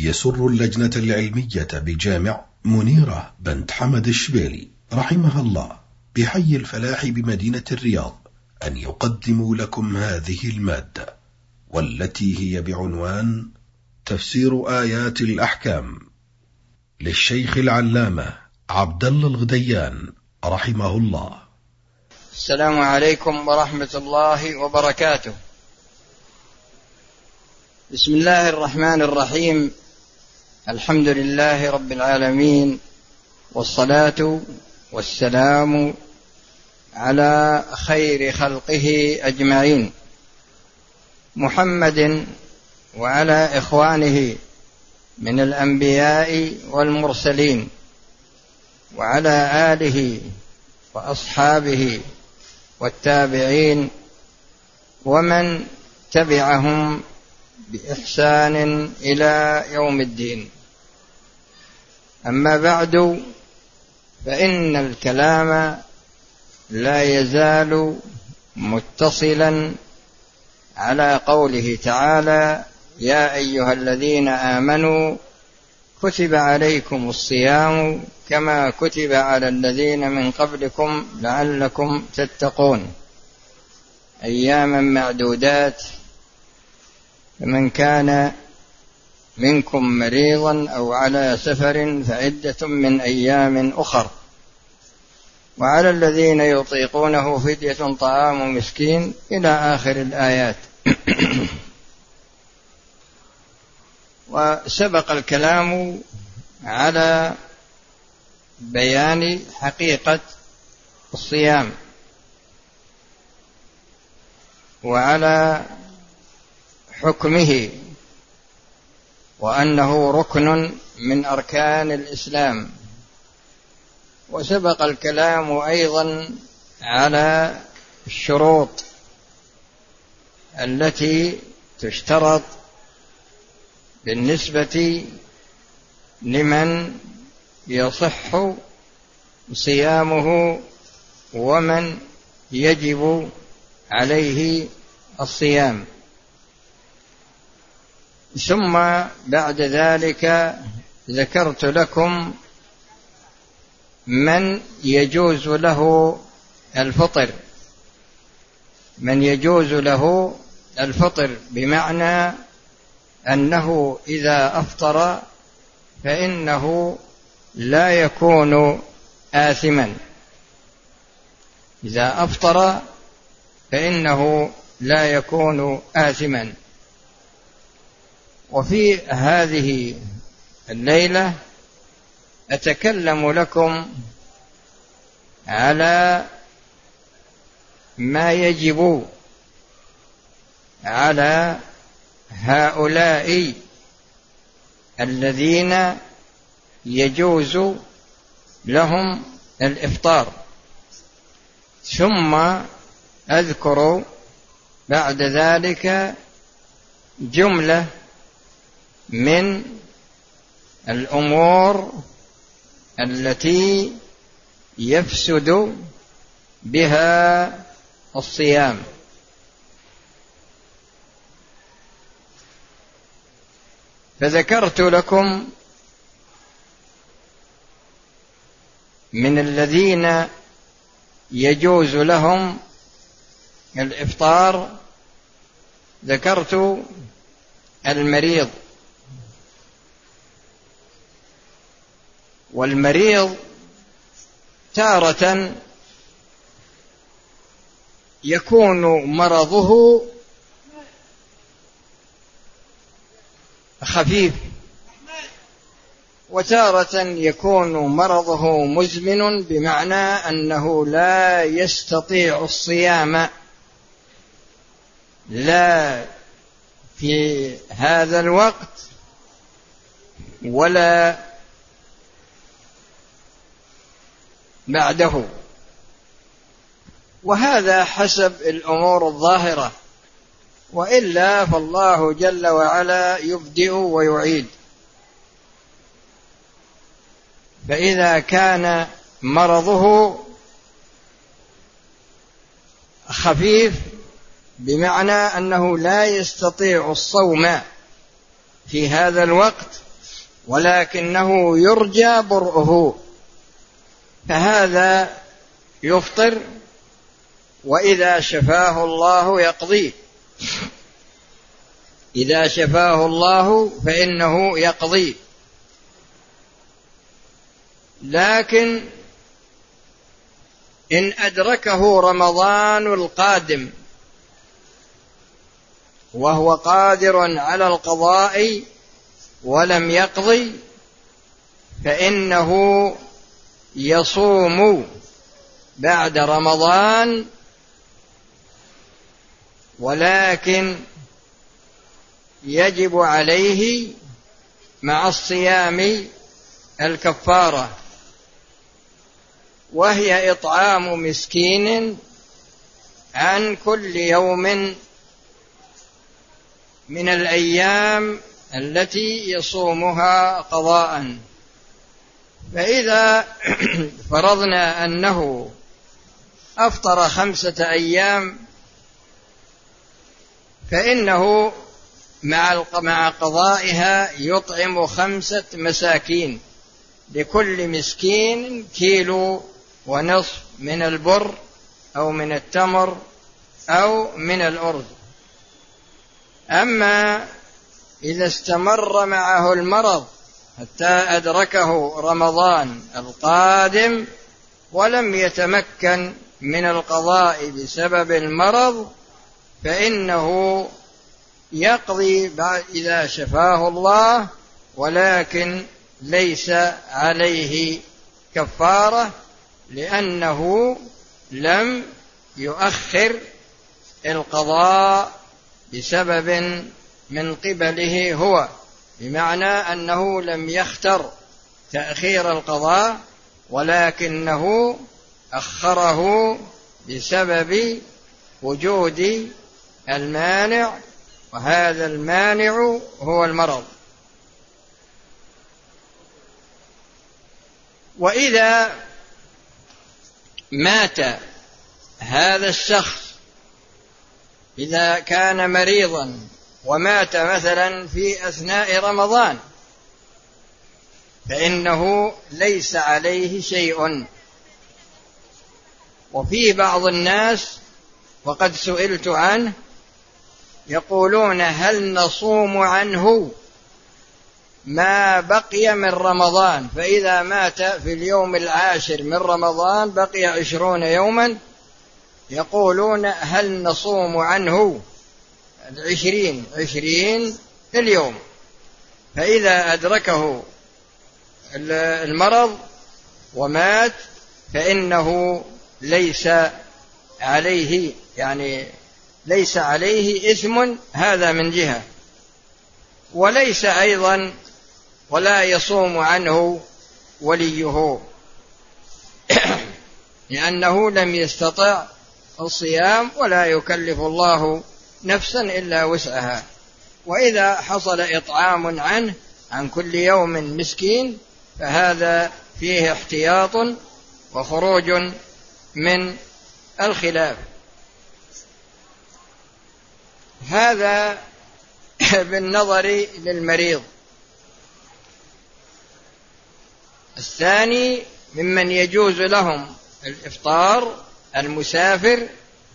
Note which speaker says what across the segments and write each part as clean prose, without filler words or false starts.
Speaker 1: يسر اللجنة العلمية بجامع منيرة بنت حمد الشبيلي رحمها الله بحي الفلاح بمدينة الرياض أن يقدموا لكم هذه المادة، والتي هي بعنوان تفسير آيات الأحكام للشيخ العلامة عبد الله الغديان رحمه الله.
Speaker 2: السلام عليكم ورحمة الله وبركاته. بسم الله الرحمن الرحيم. الحمد لله رب العالمين، والصلاة والسلام على خير خلقه أجمعين، محمد وعلى إخوانه من الأنبياء والمرسلين، وعلى آله وأصحابه والتابعين ومن تبعهم بإحسان إلى يوم الدين. أما بعد، فإن الكلام لا يزال متصلا على قوله تعالى: يا أيها الذين آمنوا كتب عليكم الصيام كما كتب على الذين من قبلكم لعلكم تتقون، أياما معدودات، فمن كان منكم مريضا أو على سفر فعدة من أيام أخر، وعلى الذين يطيقونه فدية طعام مسكين، إلى آخر الآيات. وسبق الكلام على بيان حقيقة الصيام وعلى حكمه، وأنه ركن من أركان الإسلام. وسبق الكلام أيضا على الشروط التي تشترط بالنسبة لمن يصح صيامه ومن يجب عليه الصيام. ثم بعد ذلك ذكرت لكم من يجوز له الفطر، من يجوز له الفطر بمعنى أنه إذا أفطر فإنه لا يكون آثما، إذا أفطر فإنه لا يكون آثما. وفي هذه الليلة أتكلم لكم على ما يجب على هؤلاء الذين يجوز لهم الإفطار، ثم أذكر بعد ذلك جملة من الأمور التي يفسد بها الصيام. فذكرت لكم من الذين يجوز لهم الإفطار، ذكرت المريض. والمريض تارة يكون مرضه خفيف، وتارة يكون مرضه مزمن، بمعنى أنه لا يستطيع الصيام لا في هذا الوقت ولا بعده، وهذا حسب الأمور الظاهرة، وإلا فالله جل وعلا يبدئ ويعيد. فإذا كان مرضه خفيف بمعنى أنه لا يستطيع الصوم في هذا الوقت، ولكنه يرجى برؤه، فهذا يفطر، وإذا شفاه الله يقضيه، إذا شفاه الله فإنه يقضي. لكن إن أدركه رمضان القادم وهو قادر على القضاء ولم يقضي، فإنه يصوم بعد رمضان، ولكن يجب عليه مع الصيام الكفارة، وهي إطعام مسكين عن كل يوم من الأيام التي يصومها قضاء. فإذا فرضنا أنه أفطر 5 أيام، فإنه مع قضائها يطعم 5 مساكين، لكل مسكين 1.5 كيلو من البر أو من التمر أو من الأرز. أما إذا استمر معه المرض حتى أدركه رمضان القادم ولم يتمكن من القضاء بسبب المرض، فإنه يقضي إذا شفاه الله، ولكن ليس عليه كفارة، لأنه لم يؤخر القضاء بسبب من قبله هو، بمعنى أنه لم يختر تأخير القضاء، ولكنه أخره بسبب وجود المانع، وهذا المانع هو المرض. وإذا مات هذا الشخص، إذا كان مريضا ومات مثلا في أثناء رمضان، فإنه ليس عليه شيء. وفي بعض الناس وقد سئلت عنه يقولون: هل نصوم عنه ما بقي من رمضان؟ فإذا مات في اليوم 10 من رمضان بقي 20 يوما، يقولون: هل نصوم عنه 20 اليوم؟ فإذا أدركه المرض ومات فإنه ليس عليه، يعني ليس عليه إثم، هذا من جهة. وليس أيضا ولا يصوم عنه وليه لأنه لم يستطع الصيام، ولا يكلف الله نفسا إلا وسعها. وإذا حصل إطعام عنه عن كل يوم مسكين، فهذا فيه احتياط وخروج من الخلاف. هذا بالنظر للمريض. الثاني ممن يجوز لهم الإفطار المسافر،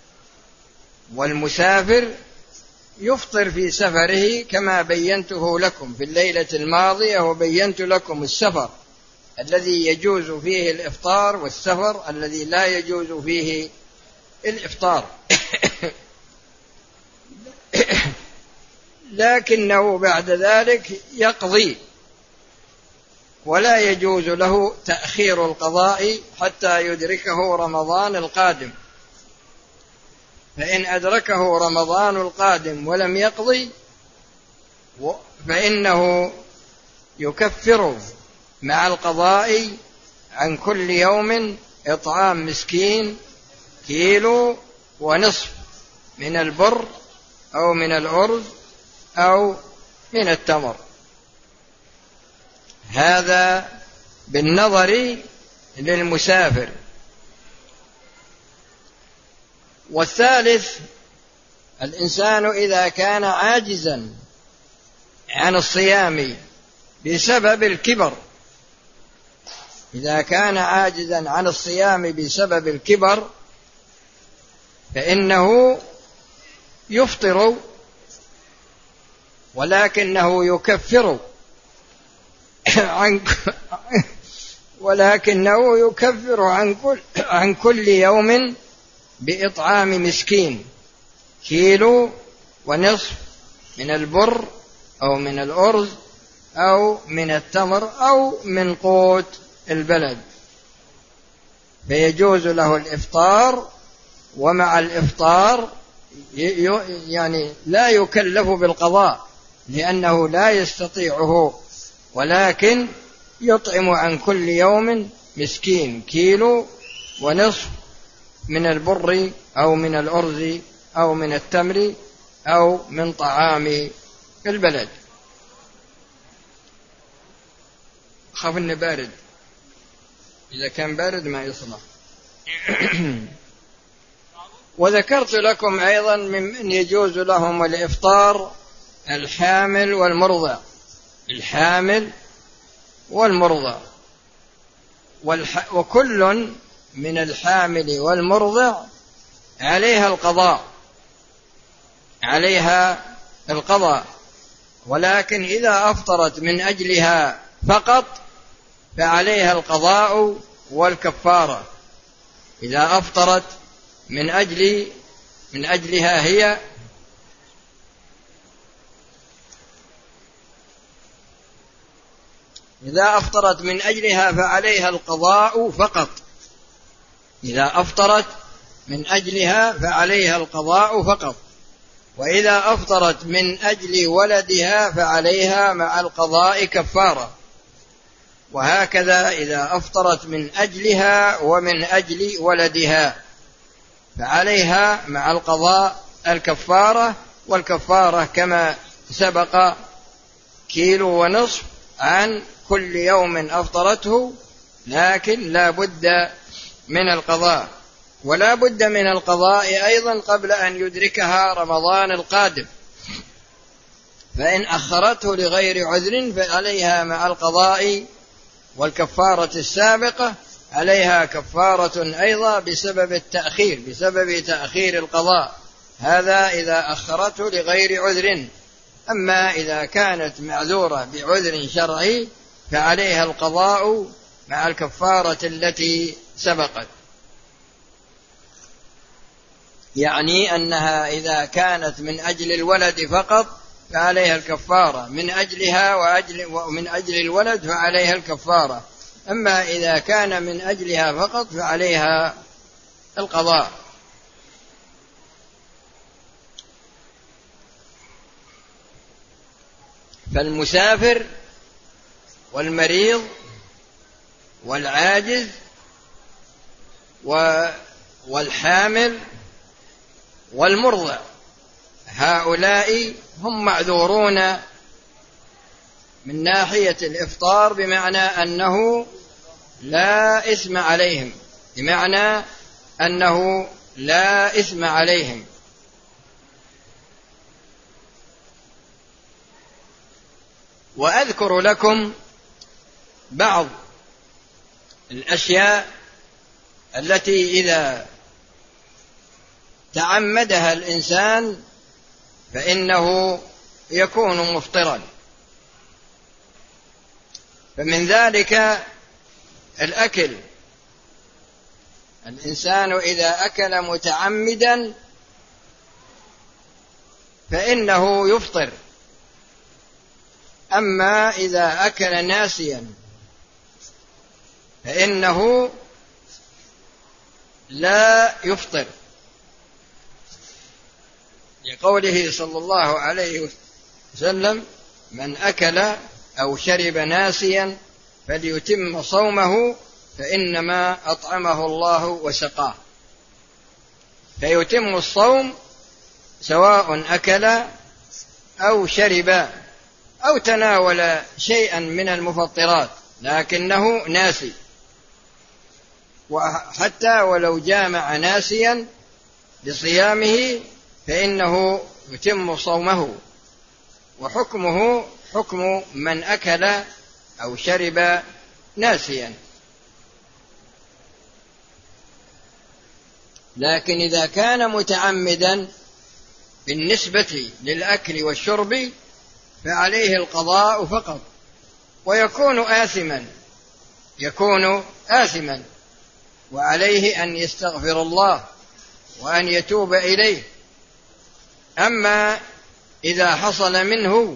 Speaker 2: والمسافر يفطر في سفره كما بينته لكم في الليلة الماضية، وبينت لكم السفر الذي يجوز فيه الإفطار والسفر الذي لا يجوز فيه الإفطار. لكنه بعد ذلك يقضي، ولا يجوز له تأخير القضاء حتى يدركه رمضان القادم. فإن أدركه رمضان القادم ولم يقضي، فإنه يكفر مع القضاء عن كل يوم إطعام مسكين 1.5 كيلو من البر أو من الأرز أو من التمر. هذا بالنظر للمسافر. والثالث: الإنسان إذا كان عاجزا عن الصيام بسبب الكبر. إذا كان عاجزا عن الصيام بسبب الكبر فإنه يفطر، ولكنه يكفر عن كل يوم بإطعام مسكين 1.5 كيلو من البر أو من الأرز أو من التمر أو من قوت البلد، فيجوز له الإفطار. ومع الإفطار يعني لا يكلف بالقضاء لأنه لا يستطيعه، ولكن يطعم عن كل يوم مسكين 1.5 كيلو من البر أو من الأرز أو من التمر أو من طعام البلد. خاف إنه بارد، إذا كان بارد ما يصلح. وذكرت لكم أيضا ممن يجوز لهم الإفطار الحامل والمرضع. الحامل والمرضع، وكل من الحامل والمرضع عليها القضاء، ولكن إذا أفطرت من أجلها فقط فعليها القضاء والكفارة. إذا أفطرت من أجلها هي إذا أفطرت من أجلها فعليها القضاء فقط. إذا أفطرت من أجلها فعليها القضاء فقط، وإذا أفطرت من أجل ولدها فعليها مع القضاء كفارة. وهكذا إذا أفطرت من أجلها ومن أجل ولدها فعليها مع القضاء الكفارة. والكفارة كما سبق 1.5 كيلو عن كل يوم أفطرته، لكن لا بد من القضاء. ولا بد من القضاء أيضا قبل أن يدركها رمضان القادم، فإن أخرته لغير عذر فعليها مع القضاء والكفارة السابقة عليها كفارة أيضا بسبب تأخير القضاء. هذا إذا أخرته لغير عذر. أما إذا كانت معذورة بعذر شرعي فعليها القضاء مع الكفارة التي سبقت. يعني أنها إذا كانت من أجل الولد فقط فعليها الكفارة، من أجلها ومن أجل الولد فعليها الكفارة. أما إذا كان من أجلها فقط فعليها القضاء. فالمسافر والمريض والعاجز والحامل والمرضع هؤلاء هم معذورون من ناحية الإفطار، بمعنى أنه لا إثم عليهم. وأذكر لكم بعض الأشياء التي إذا تعمدها الإنسان فإنه يكون مفطرا. فمن ذلك الأكل. الإنسان إذا أكل متعمدا فإنه يفطر، أما إذا أكل ناسيا فإنه لا يفطر، لقوله صلى الله عليه وسلم: من أكل أو شرب ناسيا فليتم صومه فإنما أطعمه الله وسقاه. فيتم الصوم سواء أكل أو شرب أو تناول شيئا من المفطرات لكنه ناسي، وحتى ولو جامع ناسيا لصيامه فإنه يتم صومه، وحكمه حكم من أكل أو شرب ناسيا. لكن إذا كان متعمدا بالنسبة للأكل والشرب فعليه القضاء فقط، ويكون آثما، وعليه أن يستغفر الله وأن يتوب إليه. أما إذا حصل منه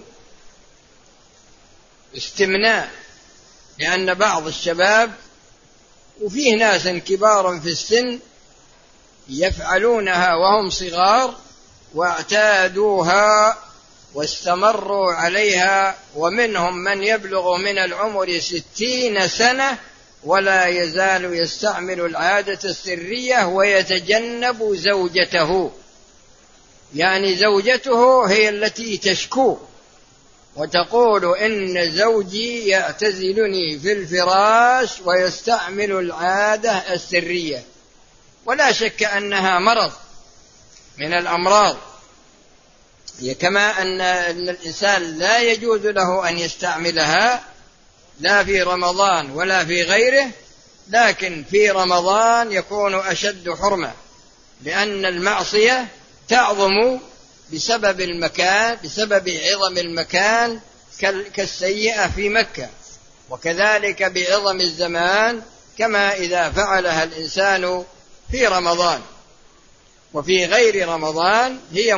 Speaker 2: استمناء، لأن بعض الشباب وفيه ناس كبار في السن يفعلونها وهم صغار واعتادوها واستمروا عليها، ومنهم من يبلغ من العمر 60 سنة ولا يزال يستعمل العادة السرية ويتجنب زوجته، يعني زوجته هي التي تشكو وتقول إن زوجي يعتزلني في الفراش ويستعمل العادة السرية، ولا شك أنها مرض من الأمراض، كما أن الإنسان لا يجوز له أن يستعملها لا في رمضان ولا في غيره، لكن في رمضان يكون أشد حرمة، لأن المعصية تعظم بسبب المكان، بسبب عظم المكان، كالسيئة في مكة، وكذلك بعظم الزمان، كما إذا فعلها الإنسان في رمضان. وفي غير رمضان هي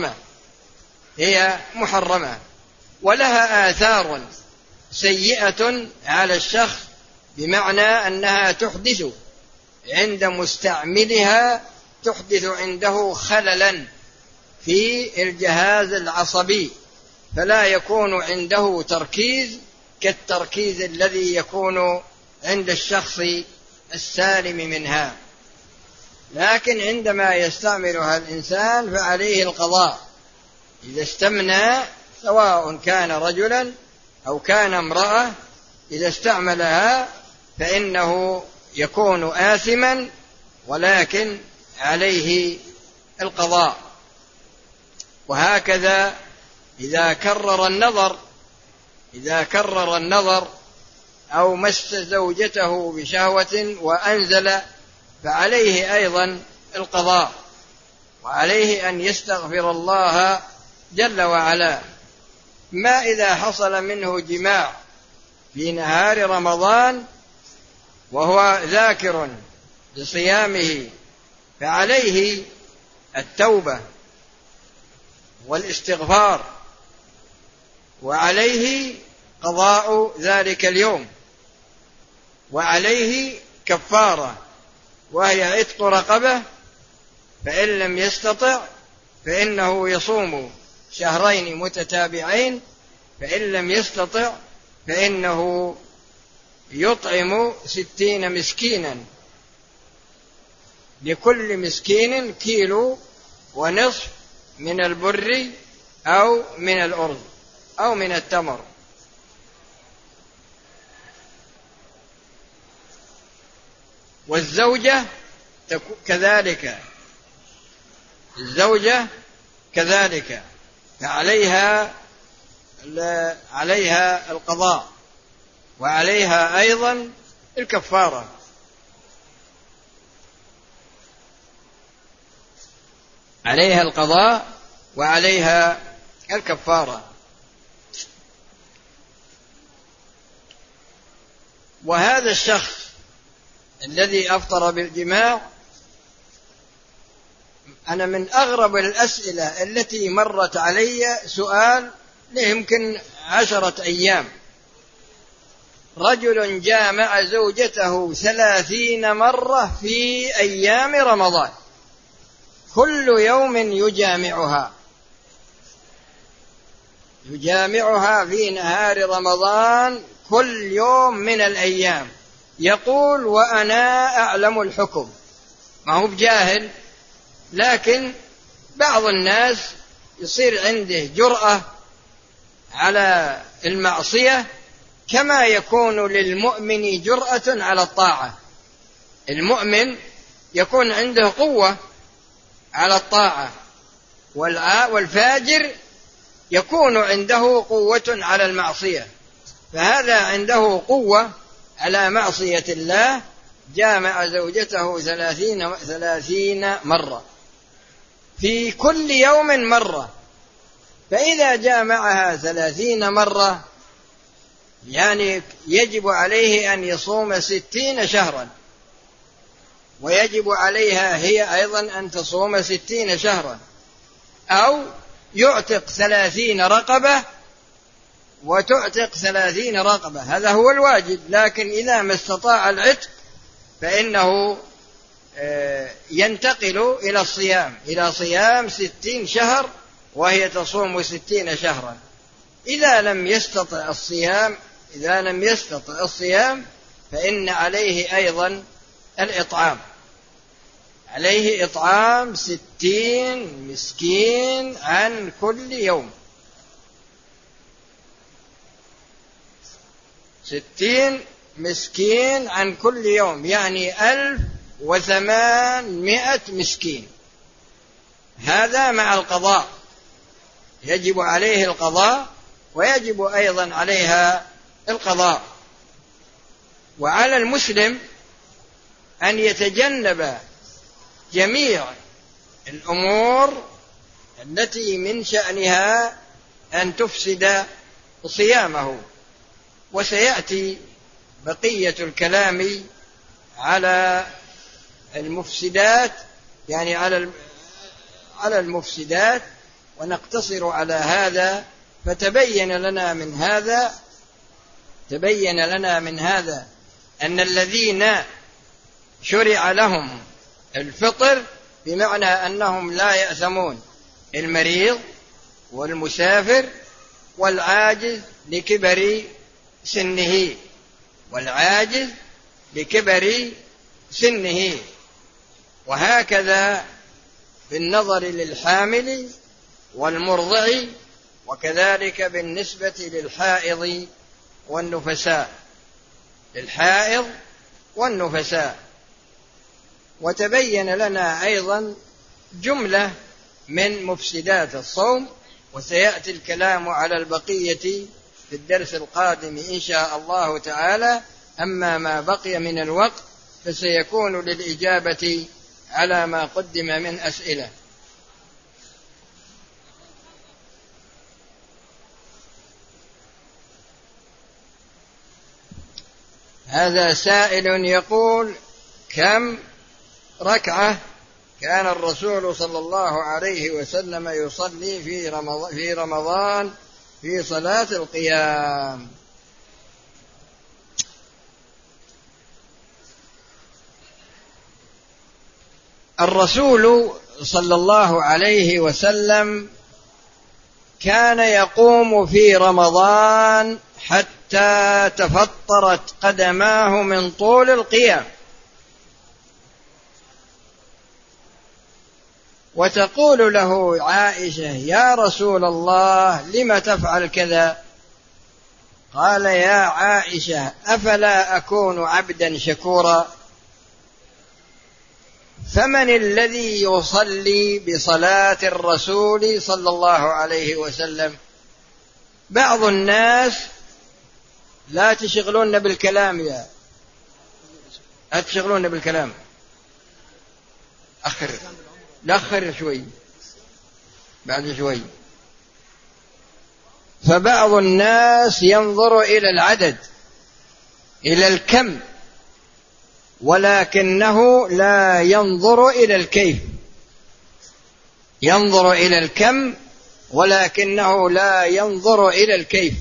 Speaker 2: محرمة ولها آثار سيئة على الشخص، بمعنى أنها تحدث عند مستعملها، تحدث عنده خللا في الجهاز العصبي، فلا يكون عنده تركيز كالتركيز الذي يكون عند الشخص السالم منها. لكن عندما يستعملها الإنسان فعليه القضاء إذا استمنى، سواء كان رجلا أو كان امرأة، إذا استعملها فإنه يكون آثما، ولكن عليه القضاء. وهكذا إذا كرر النظر أو مس زوجته بشهوة وأنزل فعليه أيضا القضاء، وعليه أن يستغفر الله جل وعلا. ما إذا حصل منه جماع في نهار رمضان وهو ذاكر لصيامه فعليه التوبة والاستغفار، وعليه قضاء ذلك اليوم، وعليه كفارة وهي عتق رقبة، فإن لم يستطع فإنه يصوم شهرين متتابعين، فإن لم يستطع فإنه يطعم 60 مسكينا، لكل مسكين 1.5 كيلو من البر أو من الأرز أو من التمر. والزوجة كذلك فعليها القضاء، وعليها أيضا الكفارة. عليها القضاء وعليها الكفارة. وهذا الشخص الذي أفطر بالجماع، أنا من أغرب الأسئلة التي مرت علي سؤال يمكن 10 أيام، رجل جامع زوجته 30 مرة في أيام رمضان، كل يوم يجامعها في نهار رمضان كل يوم من الأيام، يقول وأنا أعلم الحكم. ما هو بجاهل، لكن بعض الناس يصير عنده جرأة على المعصية كما يكون للمؤمن جرأة على الطاعة. المؤمن يكون عنده قوة على الطاعة، والفاجر يكون عنده قوة على المعصية، فهذا عنده قوة على معصية الله، جامع زوجته 30 مرة في كل يوم مرة. فإذا جامعها 30 مرة يعني يجب عليه أن يصوم 60 شهرا، ويجب عليها هي أيضا أن تصوم 60 شهرا، أو يعتق 30 رقبة وتعتق 30 رقبة، هذا هو الواجب. لكن إذا ما استطاع العتق فإنه ينتقل إلى صيام 60 شهر، وهي تصوم 60 شهرا. إذا لم يستطع الصيام فإن عليه أيضا الإطعام، عليه إطعام 60 مسكين عن كل يوم، 60 مسكين عن كل يوم، يعني 1800 مسكين. هذا مع القضاء، يجب عليه القضاء ويجب أيضا عليها القضاء. وعلى المسلم أن يتجنب جميع الأمور التي من شأنها أن تفسد صيامه. وسيأتي بقية الكلام على المفسدات، يعني على المفسدات، ونقتصر على هذا. فتبين لنا من هذا أن الذين شرع لهم الفطر بمعنى أنهم لا يأثمون: المريض والمسافر والعاجز لكبر سنه، وهكذا بالنظر للحامل والمرضع، وكذلك بالنسبة للحائض والنفساء. وتبين لنا أيضا جملة من مفسدات الصوم، وسيأتي الكلام على البقية في الدرس القادم إن شاء الله تعالى. أما ما بقي من الوقت فسيكون للإجابة على ما قدم من أسئلة. هذا سائل يقول: كم ركعة كان الرسول صلى الله عليه وسلم يصلي في رمضان في صلاة القيام؟ الرسول صلى الله عليه وسلم كان يقوم في رمضان حتى تفطرت قدماه من طول القيام، وتقول له عائشة: يا رسول الله لم تفعل كذا؟ قال: يا عائشة أفلا أكون عبدا شكورا؟ فمن الذي يصلي بصلاة الرسول صلى الله عليه وسلم؟ بعض الناس لا تشغلون بالكلام، لا تشغلون بالكلام، أخر شوي، بعد شوي. فبعض الناس ينظر إلى العدد، إلى الكم، ولكنه لا ينظر إلى الكيف. ينظر إلى الكم ولكنه لا ينظر إلى الكيف.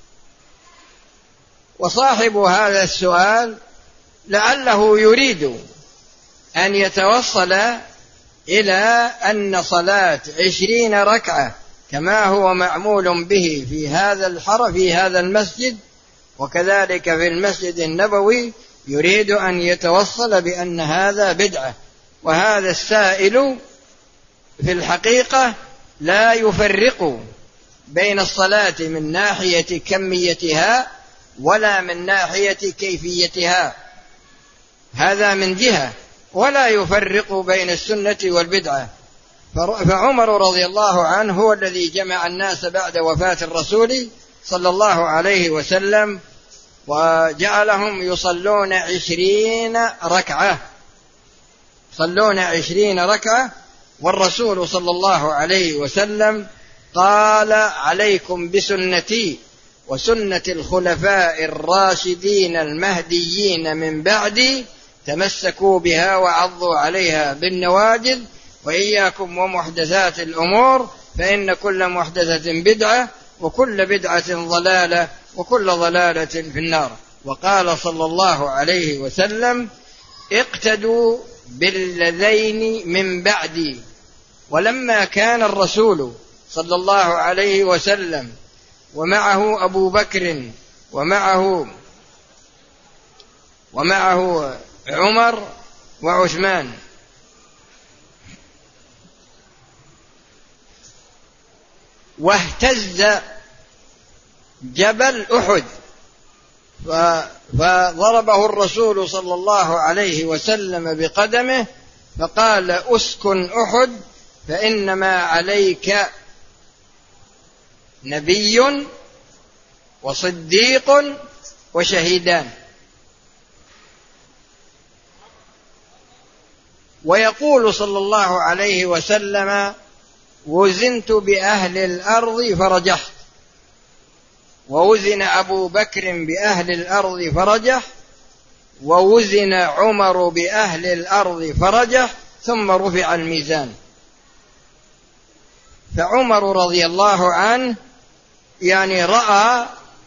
Speaker 2: وصاحب هذا السؤال لعله يريد أن يتوصل إلى أن صلاة 20 ركعة كما هو معمول به في هذا المسجد، وكذلك في المسجد النبوي، يريد أن يتوصل بأن هذا بدعة. وهذا السائل في الحقيقة لا يفرق بين الصلاة من ناحية كميتها ولا من ناحية كيفيتها، هذا من جهة، ولا يفرق بين السنة والبدعة. فعمر رضي الله عنه هو الذي جمع الناس بعد وفاة الرسول صلى الله عليه وسلم، وجعلهم يصلون 20 ركعة، يصلون 20 ركعة. والرسول صلى الله عليه وسلم قال: عليكم بسنتي وسنة الخلفاء الراشدين المهديين من بعدي، تمسكوا بها وعضوا عليها بالنواجذ، وإياكم ومحدثات الأمور، فإن كل محدثة بدعة وكل بدعة ضلالة وكل ضلالة في النار. وقال صلى الله عليه وسلم: اقتدوا بالذين من بعدي. ولما كان الرسول صلى الله عليه وسلم ومعه أبو بكر ومعه عمر وعثمان، واهتز جبل أحد فضربه الرسول صلى الله عليه وسلم بقدمه فقال: أسكن أحد فإنما عليك نبي وصديق وشهيدان. ويقول صلى الله عليه وسلم: وزنت بأهل الأرض فرجحت. ووزن أبو بكر بأهل الأرض فرجح، ووزن عمر بأهل الأرض فرجح، ثم رفع الميزان. فعمر رضي الله عنه يعني رأى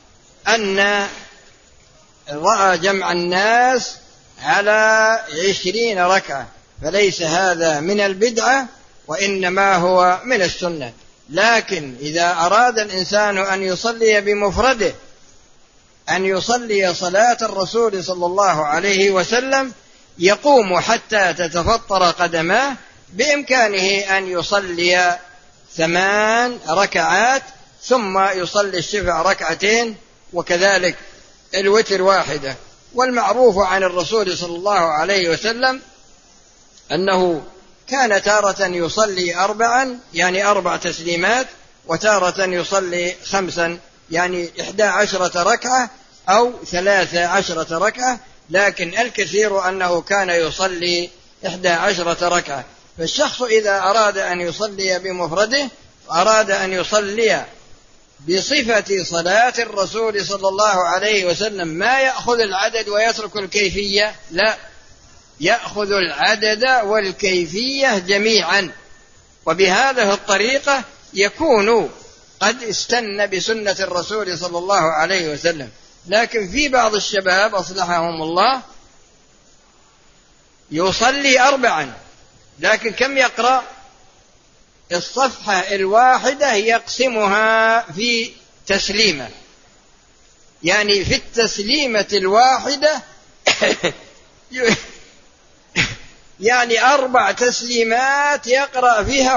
Speaker 2: جمع الناس على 20 ركعة، فليس هذا من البدعة وإنما هو من السنة. لكن إذا أراد الإنسان أن يصلي بمفرده، أن يصلي صلاة الرسول صلى الله عليه وسلم، يقوم حتى تتفطر قدماه، بإمكانه أن يصلي 8 ركعات ثم يصلي الشفع 2 ركعتين، وكذلك الوتر 1. والمعروف عن الرسول صلى الله عليه وسلم أنه كان تارة يصلي 4 يعني 4 تسليمات، وتارة يصلي 5 يعني 11 ركعة أو 13 ركعة، لكن الكثير أنه كان يصلي 11 ركعة. فالشخص إذا أراد أن يصلي بمفرده، أراد أن يصلي بصفة صلاة الرسول صلى الله عليه وسلم، ما يأخذ العدد ويترك الكيفية، لا، يأخذ العدد والكيفية جميعا، وبهذه الطريقة يكون قد استنى بسنة الرسول صلى الله عليه وسلم. لكن في بعض الشباب أصلحهم الله يصلي 4، لكن كم يقرأ؟ الصفحة الواحدة يقسمها في تسليمة، يعني في التسليمة الواحدة يعني 4 تسليمات يقرأ فيها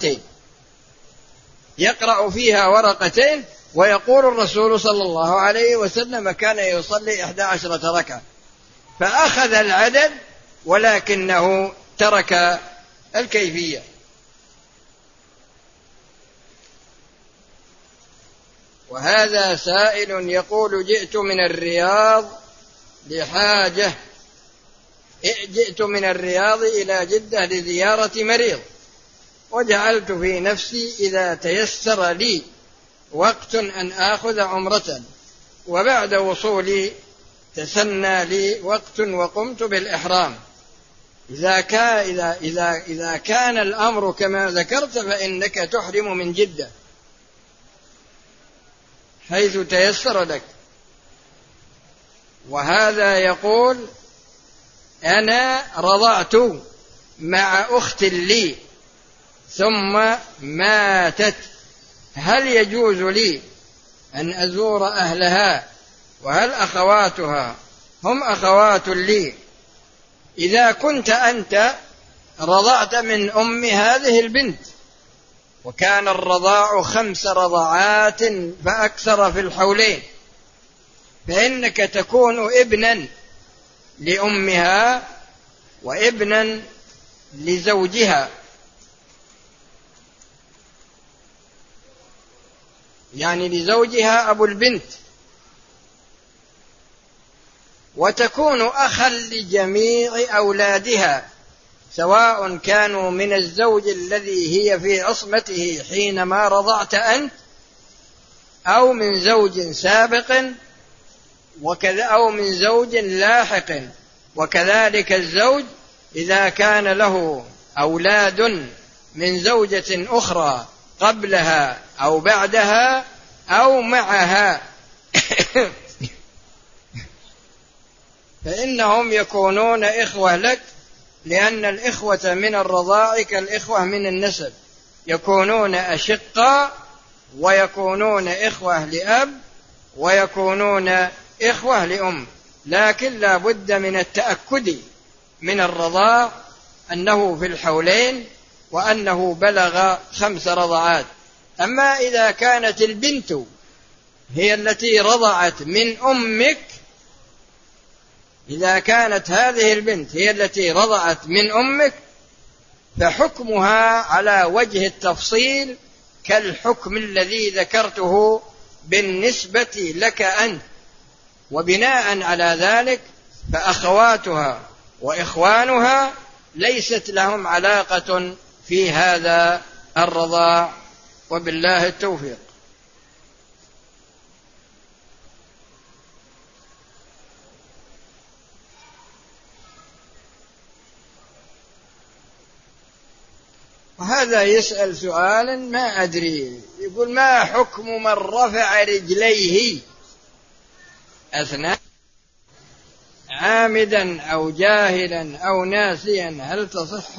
Speaker 2: 2 ورقتين. ويقول الرسول صلى الله عليه وسلم: كان يصلي 11 ركعة، فأخذ العدد ولكنه ترك الكيفية. وهذا سائل يقول: جئت من الرياض إلى جدة لزيارة مريض، وجعلت في نفسي إذا تيسر لي وقت أن آخذ عمرة، وبعد وصولي تسنى لي وقت وقمت بالإحرام. إذا كان الأمر كما ذكرت فإنك تحرم من جدة حيث تيسر لك. وهذا يقول: أنا رضعت مع أخت لي ثم ماتت، هل يجوز لي أن أزور أهلها؟ وهل أخواتها هم أخوات لي؟ إذا كنت أنت رضعت من أم هذه البنت، وكان الرضاع 5 رضعات فأكثر في الحولين، فإنك تكون ابنا لأمها وابنا لزوجها، يعني لزوجها أبو البنت، وتكون أخا لجميع أولادها سواء كانوا من الزوج الذي هي في عصمته حينما رضعت أنت أو من زوج سابق وكذا أو من زوج لاحق. وكذلك الزوج إذا كان له أولاد من زوجة أخرى قبلها أو بعدها أو معها فإنهم يكونون إخوة لك، لأن الإخوة من الرضاع كالإخوة من النسب، يكونون أشقاء ويكونون إخوة لأب ويكونون إخوة لأم، لكن لا بد من التأكد من الرضاع أنه في الحولين وأنه بلغ 5 رضعات. أما إذا كانت البنت هي التي رضعت من أمك، إذا كانت هذه البنت هي التي رضعت من أمك فحكمها على وجه التفصيل كالحكم الذي ذكرته بالنسبة لك أنت، وبناء على ذلك فأخواتها وإخوانها ليست لهم علاقة في هذا الرضاع، وبالله التوفيق. وهذا يسأل سؤالا ما أدري، يقول ما حكم من رفع رجليه أثناء عامدا أو جاهلا أو ناسيا، هل تصح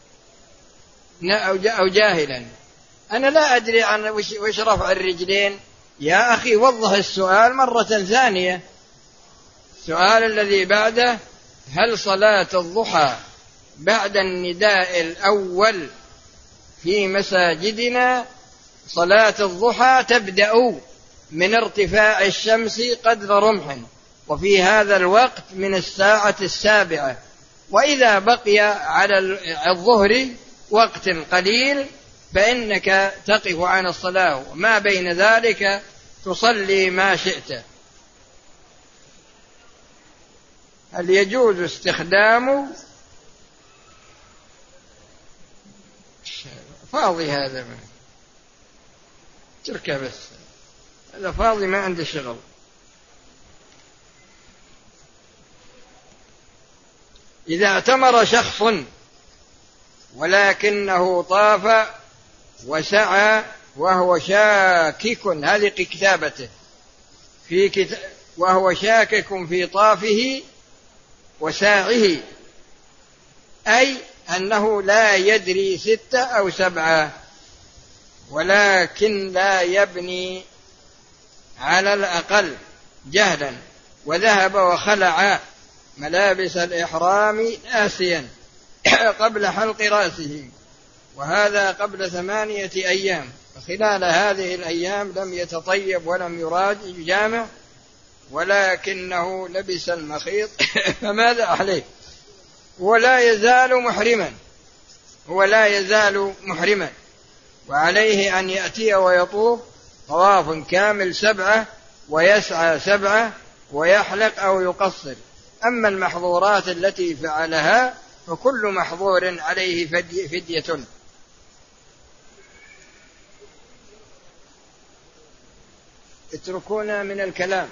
Speaker 2: أو جاهلا؟ أنا لا أدري عن وش رفع الرجلين يا أخي، وضح السؤال مرة ثانية. السؤال الذي بعده: هل صلاة الضحى بعد النداء الأول في مساجدنا صلاة الضحى تبدأ من ارتفاع الشمس قدر رمح، وفي هذا الوقت من الساعة 7، وإذا بقي على الظهر وقت قليل فإنك تقف عن الصلاة، وما بين ذلك تصلي ما شئت. هل يجوز استخدام فاضي؟ هذا تركه بس، هذا فاضي ما عنده شغل. إذا اعتمر شخص ولكنه طاف وسعى وهو شاكك، هذه كتابته وهو شاكك في طافه وساعه، أي أنه لا يدري 6 أو 7، ولكن لا يبني على الأقل جهلا، وذهب وخلع ملابس الإحرام ناسيا قبل حلق رأسه، وهذا قبل 8 أيام، وخلال هذه الأيام لم يتطيب ولم يجامع، ولكنه لبس المخيط فماذا عليه؟ ولا يزال محرما، وعليه أن يأتي ويطوف طواف كامل 7 ويسعى 7 ويحلق أو يقصر. أما المحظورات التي فعلها فكل محظور عليه فدية. اتركونا من الكلام.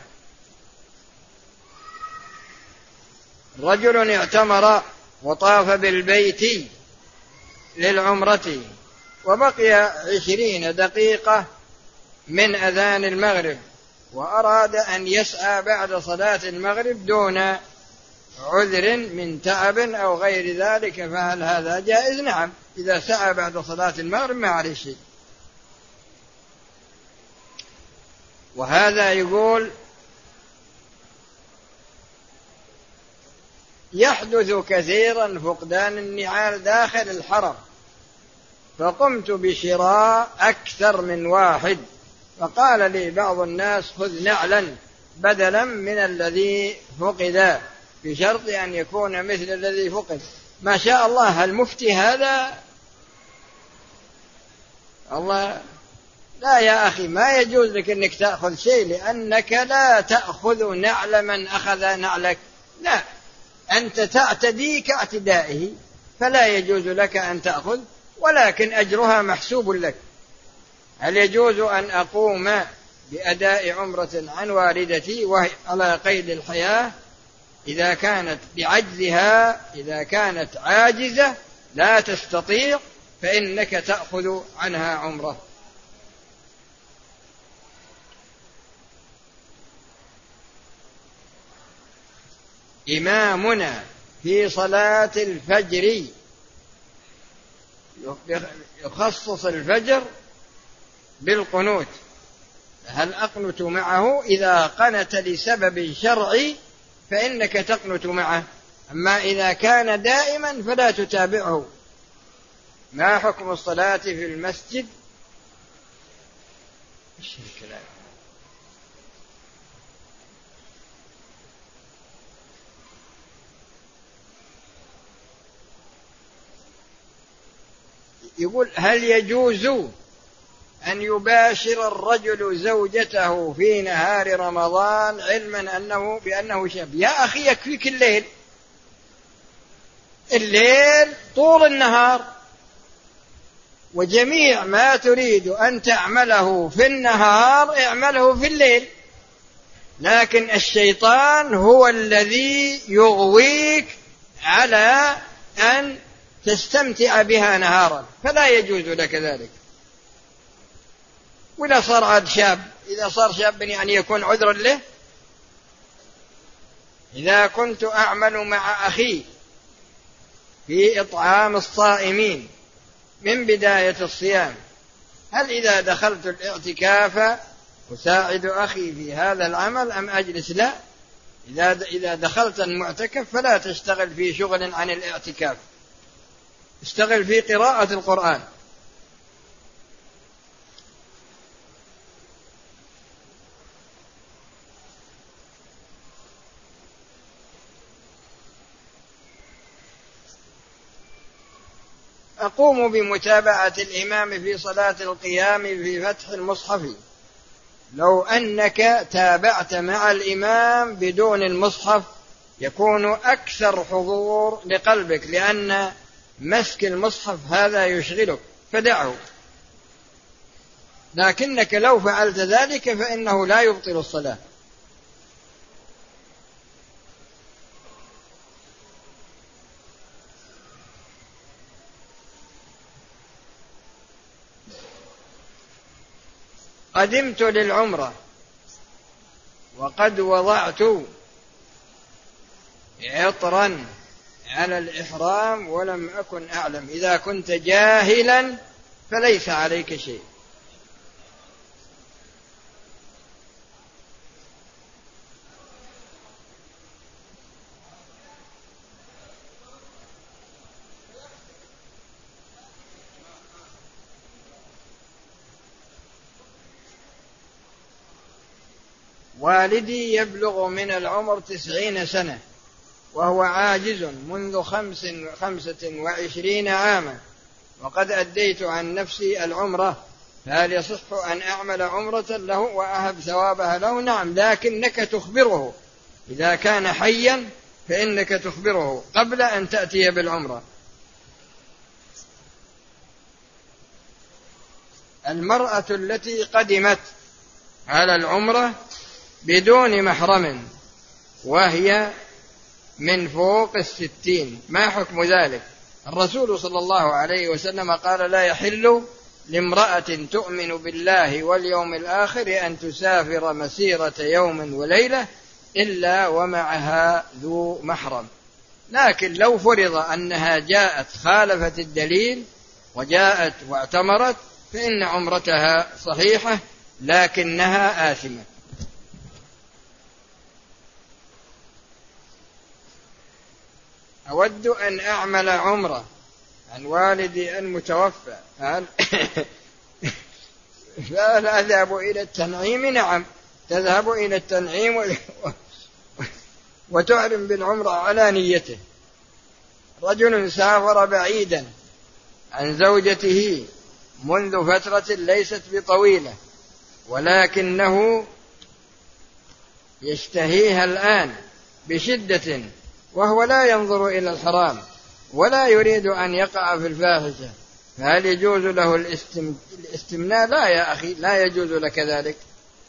Speaker 2: رجل اعتمر وطاف بالبيت للعمرة وبقي 20 دقيقة من أذان المغرب، وأراد أن يسعى بعد صلاة المغرب دون عذر من تعب أو غير ذلك، فهل هذا جائز؟ نعم، إذا سعى بعد صلاة المغرب ما عليه شيء. وهذا يقول: يحدث كثيرا فقدان النعال داخل الحرم، فقمت بشراء أكثر من واحد، فقال لي بعض الناس: خذ نعلا بدلا من الذي فقد، بشرط أن يكون مثل الذي فقد. ما شاء الله، هل مفتي هذا؟ الله لا يا أخي، ما يجوز لك أنك تأخذ شيء، لأنك لا تأخذ نعل من أخذ نعلك، لا، أنت تعتدي كاعتدائه، فلا يجوز لك أن تأخذ، ولكن أجرها محسوب لك. هل يجوز أن أقوم بأداء عمرة عن والدتي وهي على قيد الحياة إذا كانت بعجزها، إذا كانت عاجزة لا تستطيع، فإنك تأخذ عنها عمرة. إمامنا في صلاة الفجر يخصص الفجر بالقنوت، هل أقنت معه؟ إذا قنت لسبب شرعي فإنك تقنت معه، أما إذا كان دائما فلا تتابعه. ما حكم الصلاة في المسجد؟ إيش الكلام؟ يقول: هل يجوز أن يباشر الرجل زوجته في نهار رمضان علما بأنه شاب؟ يا أخي يكفيك الليل طول النهار، وجميع ما تريد أن تعمله في النهار اعمله في الليل، لكن الشيطان هو الذي يغويك على أن تستمتع بها نهارا، فلا يجوز لك ذلك. ولا صار عاد شاب، إذا صار شاب يعني يكون عذرا له. إذا كنت أعمل مع أخي في إطعام الصائمين من بداية الصيام، هل إذا دخلت الاعتكاف أساعد أخي في هذا العمل أم أجلس؟ لا، إذا دخلت المعتكف فلا تشتغل في شغل عن الاعتكاف، اشتغل في قراءة القرآن. أقوم بمتابعة الإمام في صلاة القيام في فتح المصحف، لو أنك تابعت مع الإمام بدون المصحف يكون أكثر حضور لقلبك، لأن مسك المصحف هذا يشغلك، فدعه. لكنك لو فعلت ذلك فإنه لا يبطل الصلاة. قدمت للعمرة وقد وضعت عطرا على الإحرام ولم أكن أعلم، إذا كنت جاهلا فليس عليك شيء. والدي يبلغ من العمر 90 سنة وهو عاجز منذ 25 عاما، وقد أديت عن نفسي العمرة، فهل يصح أن أعمل عمرة له وأهب ثوابها له؟ نعم، لكنك تخبره إذا كان حيا، فإنك تخبره قبل أن تأتي بالعمرة. المرأة التي قدمت على العمرة بدون محرم وهي من فوق 60، ما حكم ذلك؟ الرسول صلى الله عليه وسلم قال: لا يحل لامرأة تؤمن بالله واليوم الآخر أن تسافر مسيرة يوم وليلة إلا ومعها ذو محرم. لكن لو فرض أنها جاءت خالفت الدليل وجاءت واعتمرت فإن عمرتها صحيحة لكنها آثمة. أود أن أعمل عمرة عن والدي المتوفى، فهل أذهب إلى التنعيم؟ نعم، تذهب إلى التنعيم وتحرم بالعمرة على نيته. رجل سافر بعيدا عن زوجته منذ فترة ليست بطويلة، ولكنه يشتهيها الآن بشدة، وهو لا ينظر إلى الحرام ولا يريد أن يقع في الفاحشة، فهل يجوز له الاستمناء؟ لا يا أخي، لا يجوز لك ذلك.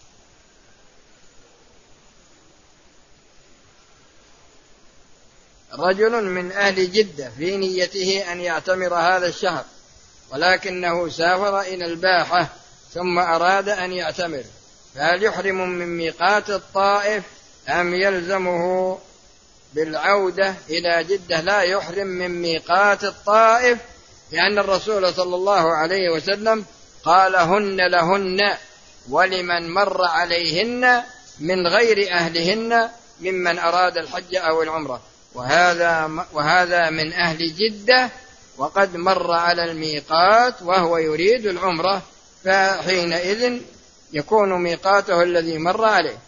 Speaker 2: رجل من أهل جدة في نيته أن يعتمر هذا الشهر، ولكنه سافر إلى الباحة ثم أراد أن يعتمر، فهل يحرم من ميقات الطائف أم يلزمه بالعودة إلى جدة؟ لا يحرم من ميقات الطائف، لأن الرسول صلى الله عليه وسلم قال: هن لهن ولمن مر عليهن من غير أهلهن ممن أراد الحج أو العمرة، وهذا من أهل جدة وقد مر على الميقات وهو يريد العمرة، فحينئذ يكون ميقاته الذي مر عليه.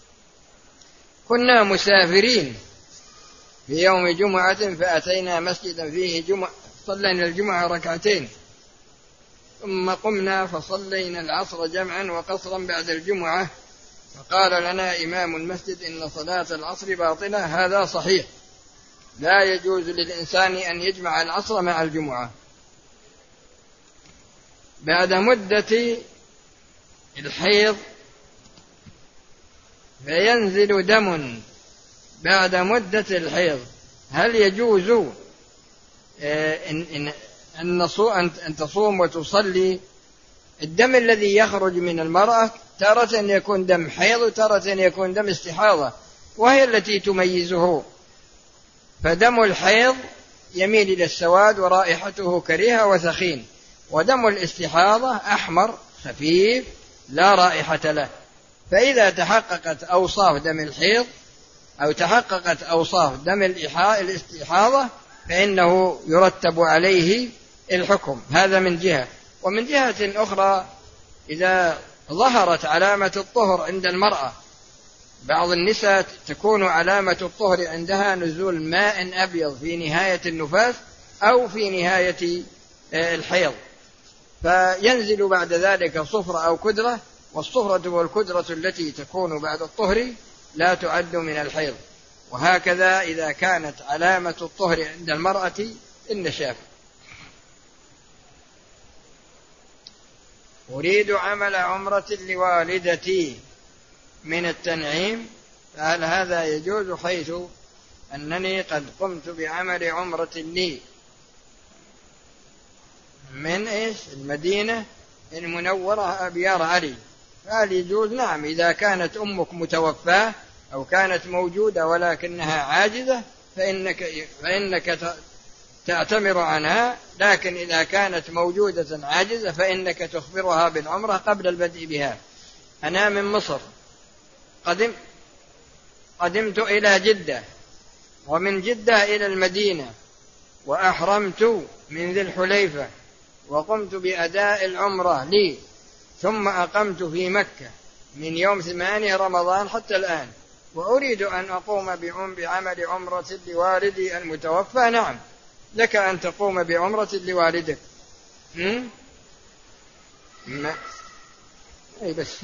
Speaker 2: كنا مسافرين في يوم جمعة فأتينا مسجدا فيه جمعة، صلينا الجمعة ركعتين، ثم قمنا فصلينا العصر جمعا وقصرا بعد الجمعة، فقال لنا إمام المسجد: إن صلاة العصر باطلة. هذا صحيح، لا يجوز للإنسان أن يجمع العصر مع الجمعة. بعد مدة الحيض فينزل دم بعد مدة الحيض، هل يجوز أن تصوم وتصلي؟ الدم الذي يخرج من المرأة تارة يكون دم حيض وتارة يكون دم استحاضة، وهي التي تميزه، فدم الحيض يميل إلى السواد ورائحته كريهة وثخين، ودم الاستحاضة أحمر خفيف لا رائحة له. فإذا تحققت أوصاف دم الحيض أو تحققت أوصاف دم الاستحاضة فإنه يرتب عليه الحكم. هذا من جهة. ومن جهة أخرى، إذا ظهرت علامة الطهر عند المرأة، بعض النساء تكون علامة الطهر عندها نزول ماء أبيض في نهاية النفاس أو في نهاية الحيض، فينزل بعد ذلك صفرة أو كدرة، والصفرة والكدرة التي تكون بعد الطهر لا تعد من الحيض. وهكذا إذا كانت علامة الطهر عند المرأة النشاف. أريد عمل عمرة لوالدتي من التنعيم، فهل هذا يجوز، حيث أنني قد قمت بعمل عمرة لي من المدينة المنورة أبيار علي، فهل يجوز؟ نعم، إذا كانت أمك متوفاة أو كانت موجودة ولكنها عاجزة فإنك تعتمر عنها، لكن إذا كانت موجودة عاجزة فإنك تخبرها بالعمرة قبل البدء بها. أنا من مصر قدمت إلى جدة، ومن جدة إلى المدينة، وأحرمت من ذي الحليفة، وقمت بأداء العمرة لي، ثم أقمت في مكة من يوم 8 رمضان حتى الآن، وأريد أن أقوم بعمل عمرة لوالدي المتوفى. نعم، لك أن تقوم بعمرة لوالدك. بس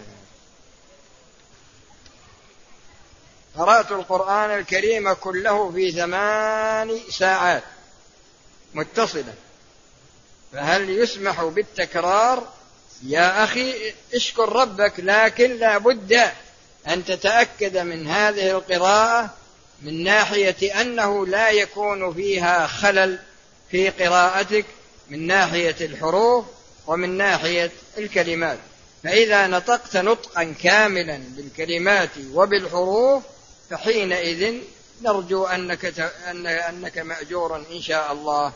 Speaker 2: قرأت القرآن الكريم كله في 8 ساعات متصلة، فهل يسمح بالتكرار؟ يا أخي اشكر ربك، لكن لا بد أن تتأكد من هذه القراءة من ناحية أنه لا يكون فيها خلل في قراءتك من ناحية الحروف ومن ناحية الكلمات. فإذا نطقت نطقا كاملا بالكلمات وبالحروف فحينئذ نرجو أنك مأجور إن شاء الله.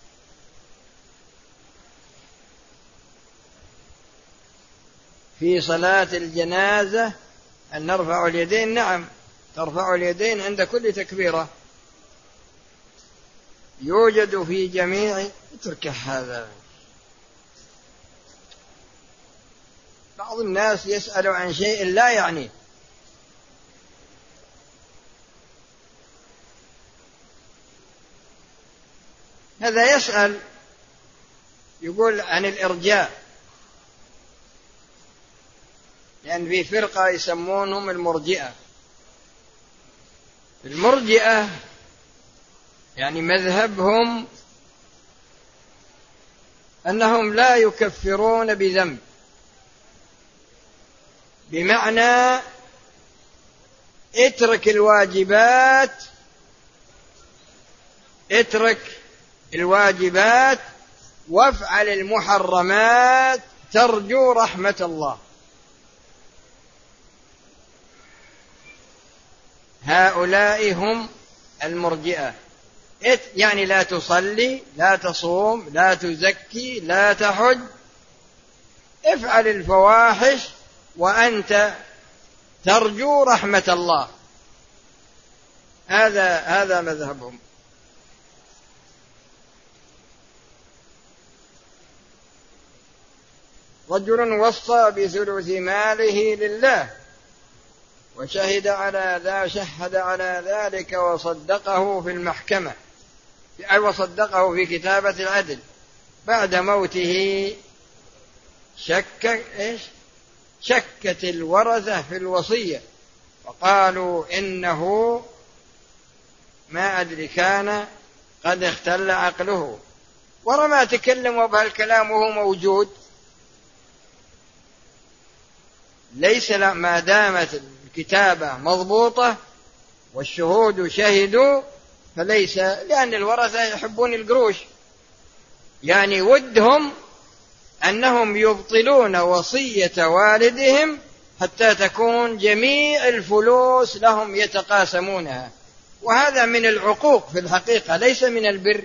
Speaker 2: في صلاة الجنازة أن نرفع اليدين؟ نعم، ترفع اليدين عند كل تكبيرة. يوجد في جميع، اترك هذا. بعض الناس يسأل عن شيء لا يعني. هذا يسأل يقول عن الإرجاء، لأن في فرقة يسمونهم المرجئة. المرجئة يعني مذهبهم أنهم لا يكفرون بذنب، بمعنى اترك الواجبات وافعل المحرمات ترجو رحمة الله. هؤلاء هم المرجئة، يعني لا تصلي، لا تصوم، لا تزكي، لا تحج، افعل الفواحش وأنت ترجو رحمة الله. هذا مذهبهم. رجل وصى بثلث ماله لله وشهد على ذلك وصدقه في المحكمة، أي وصدقه في كتابة العدل. بعد موته شكت الورثة في الوصية وقالوا إنه ما أدري كان قد اختل عقله، ورما تكلم بهالكلام وهو موجود. ليس ما دامت الكتابة مضبوطة والشهود شهدوا فليس، لأن الورثة يحبون القروش، يعني ودهم أنهم يبطلون وصية والدهم حتى تكون جميع الفلوس لهم يتقاسمونها، وهذا من العقوق في الحقيقة، ليس من البر.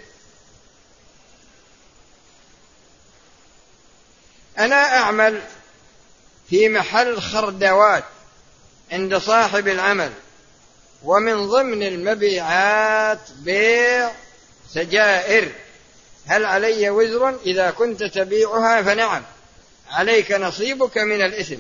Speaker 2: أنا أعمل في محل خردوات عند صاحب العمل، ومن ضمن المبيعات بيع سجائر. هل علي وزر إذا كنت تبيعها؟ فنعم، عليك نصيبك من الإثم.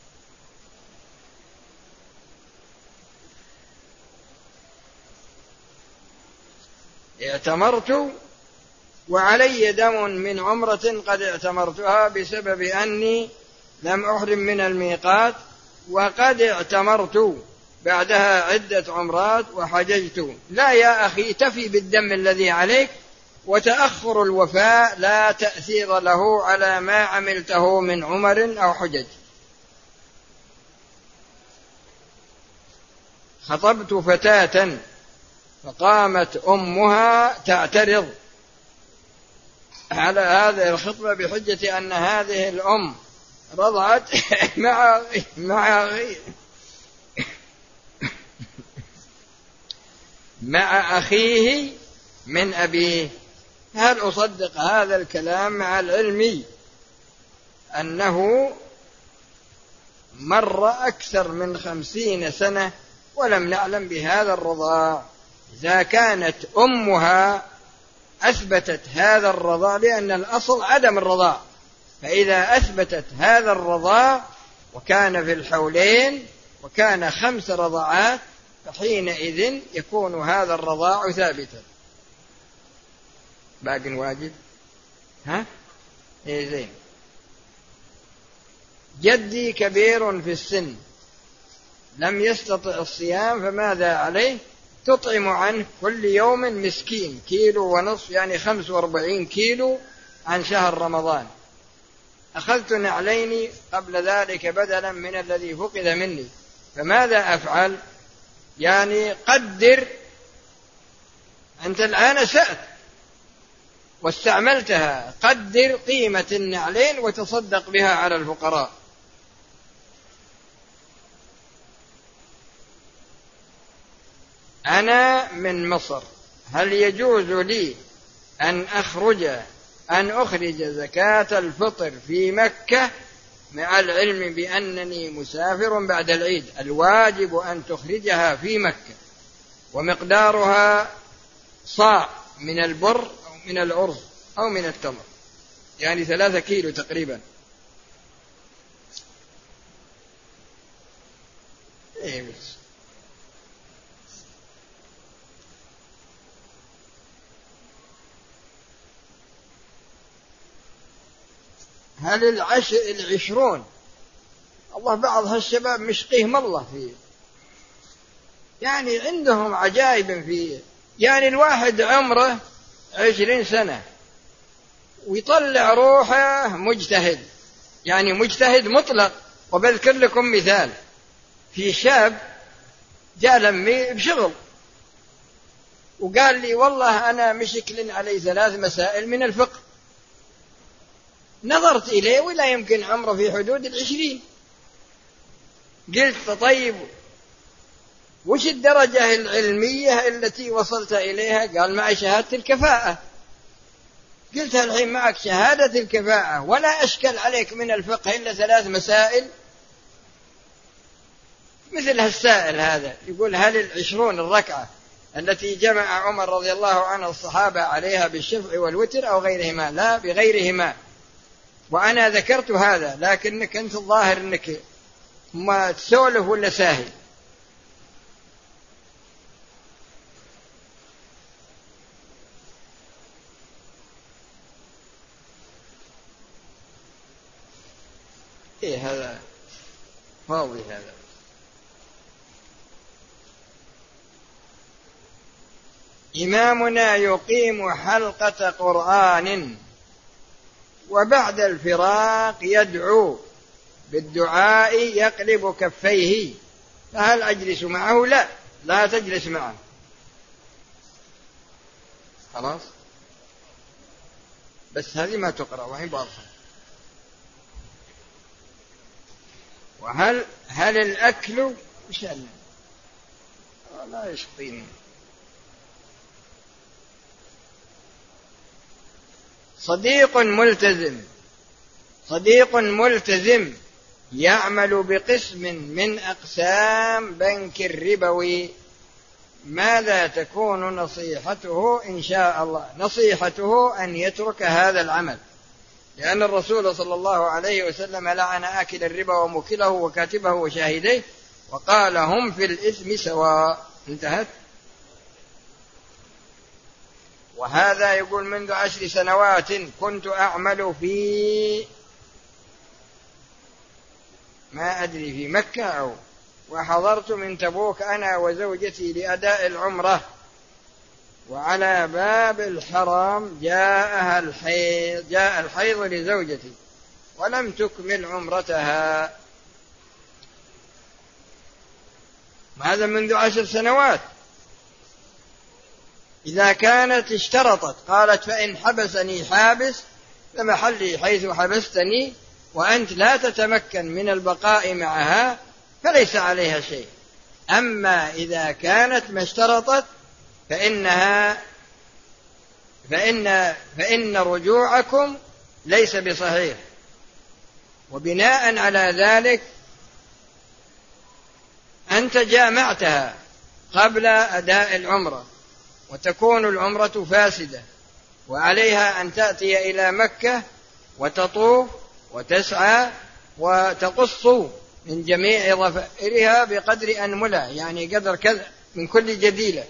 Speaker 2: اعتمرت وعلي دم من عمرة قد اعتمرتها بسبب أني لم أحرم من الميقات، وقد اعتمرت بعدها عدة عمرات وحججت. لا يا أخي، تفي بالدم الذي عليك، وتأخر الوفاء لا تأثير له على ما عملته من عمر أو حجج. خطبت فتاة فقامت أمها تعترض على هذه الخطبة بحجة أن هذه الأم رضعت مع أخيه من أبيه. هل أصدق هذا الكلام مع العلم أنه مر أكثر من 50 سنة ولم نعلم بهذا الرضاع؟ إذا كانت أمها أثبتت هذا الرضاع، لأن الأصل عدم الرضاع، فإذا أثبتت هذا الرضاع وكان في الحولين وكان 5 رضعات فحينئذ يكون هذا الرضاع ثابتا. باقي واجب. زين. جدي كبير في السن لم يستطع الصيام، فماذا عليه؟ تطعم عنه كل يوم مسكين 1.5 كيلو، يعني 45 كيلو عن شهر رمضان. أخذت نعلين قبل ذلك بدلا من الذي فقد مني، فماذا أفعل؟ يعني قدر، أنت الآن سأت واستعملتها، قدر قيمة النعلين وتصدق بها على الفقراء. أنا من مصر، هل يجوز لي أن أخرج زكاة الفطر في مكة مع العلم بأنني مسافر بعد العيد؟ الواجب أن تخرجها في مكة، ومقدارها صاع من البر أو من الأرز أو من التمر، يعني 3 كيلو تقريبا. هل 20 الله بعض هالشباب مشقيهم الله فيه، يعني عندهم عجائب فيه. يعني الواحد عمره 20 سنة ويطلع روحه مجتهد، يعني مجتهد مطلق. وبذكر لكم مثال، في شاب جاء لمي بشغل وقال لي والله أنا مشكل علي 3 مسائل من الفقه. نظرت إليه ولا يمكن عمره في حدود 20. قلت طيب وش الدرجة العلمية التي وصلت إليها؟ قال معي شهادة الكفاءة. قلت الحين معك شهادة الكفاءة ولا أشكل عليك من الفقه إلا 3 مسائل؟ مثل هالسائل هذا يقول هل 20 الركعة التي جمع عمر رضي الله عنه الصحابة عليها بالشفع والوتر أو غيرهما؟ لا، بغيرهما. وأنا ذكرت هذا، لكنك أنت الظاهر أنك ما تسولف ولا ساهل. إيه هذا فاضي هذا. إمامنا يقيم حلقة قرآن وبعد الفراق يدعو بالدعاء يقلب كفيه، فهل أجلس معه؟ لا، لا تجلس معه. خلاص، بس هذه ما تقرأ وهي باطلة. وهل الأكل وشأن لا يشقيني. صديق ملتزم يعمل بقسم من أقسام بنك الربوي، ماذا تكون نصيحته إن شاء الله؟ نصيحته أن يترك هذا العمل، لأن الرسول صلى الله عليه وسلم لعن آكل الربا وموكله وكاتبه وشاهديه وقال هم في الإثم سواء. انتهت. وهذا يقول منذ 10 سنوات كنت أعمل في ما أدري في مكة وحضرت من تبوك أنا وزوجتي لأداء العمرة، وعلى باب الحرام جاء الحيض لزوجتي ولم تكمل عمرتها. هذا منذ 10 سنوات. إذا كانت اشترطت قالت فإن حبسني حابس فمحلي حيث حبستني، وأنت لا تتمكن من البقاء معها فليس عليها شيء. أما إذا كانت ما اشترطت فإن رجوعكم ليس بصحيح. وبناء على ذلك أنت جامعتها قبل أداء العمرة وتكون العمرة فاسدة، وعليها أن تأتي إلى مكة وتطوف وتسعى وتقص من جميع ظفائرها بقدر أنملة، يعني قدر كذا من كل جديلة،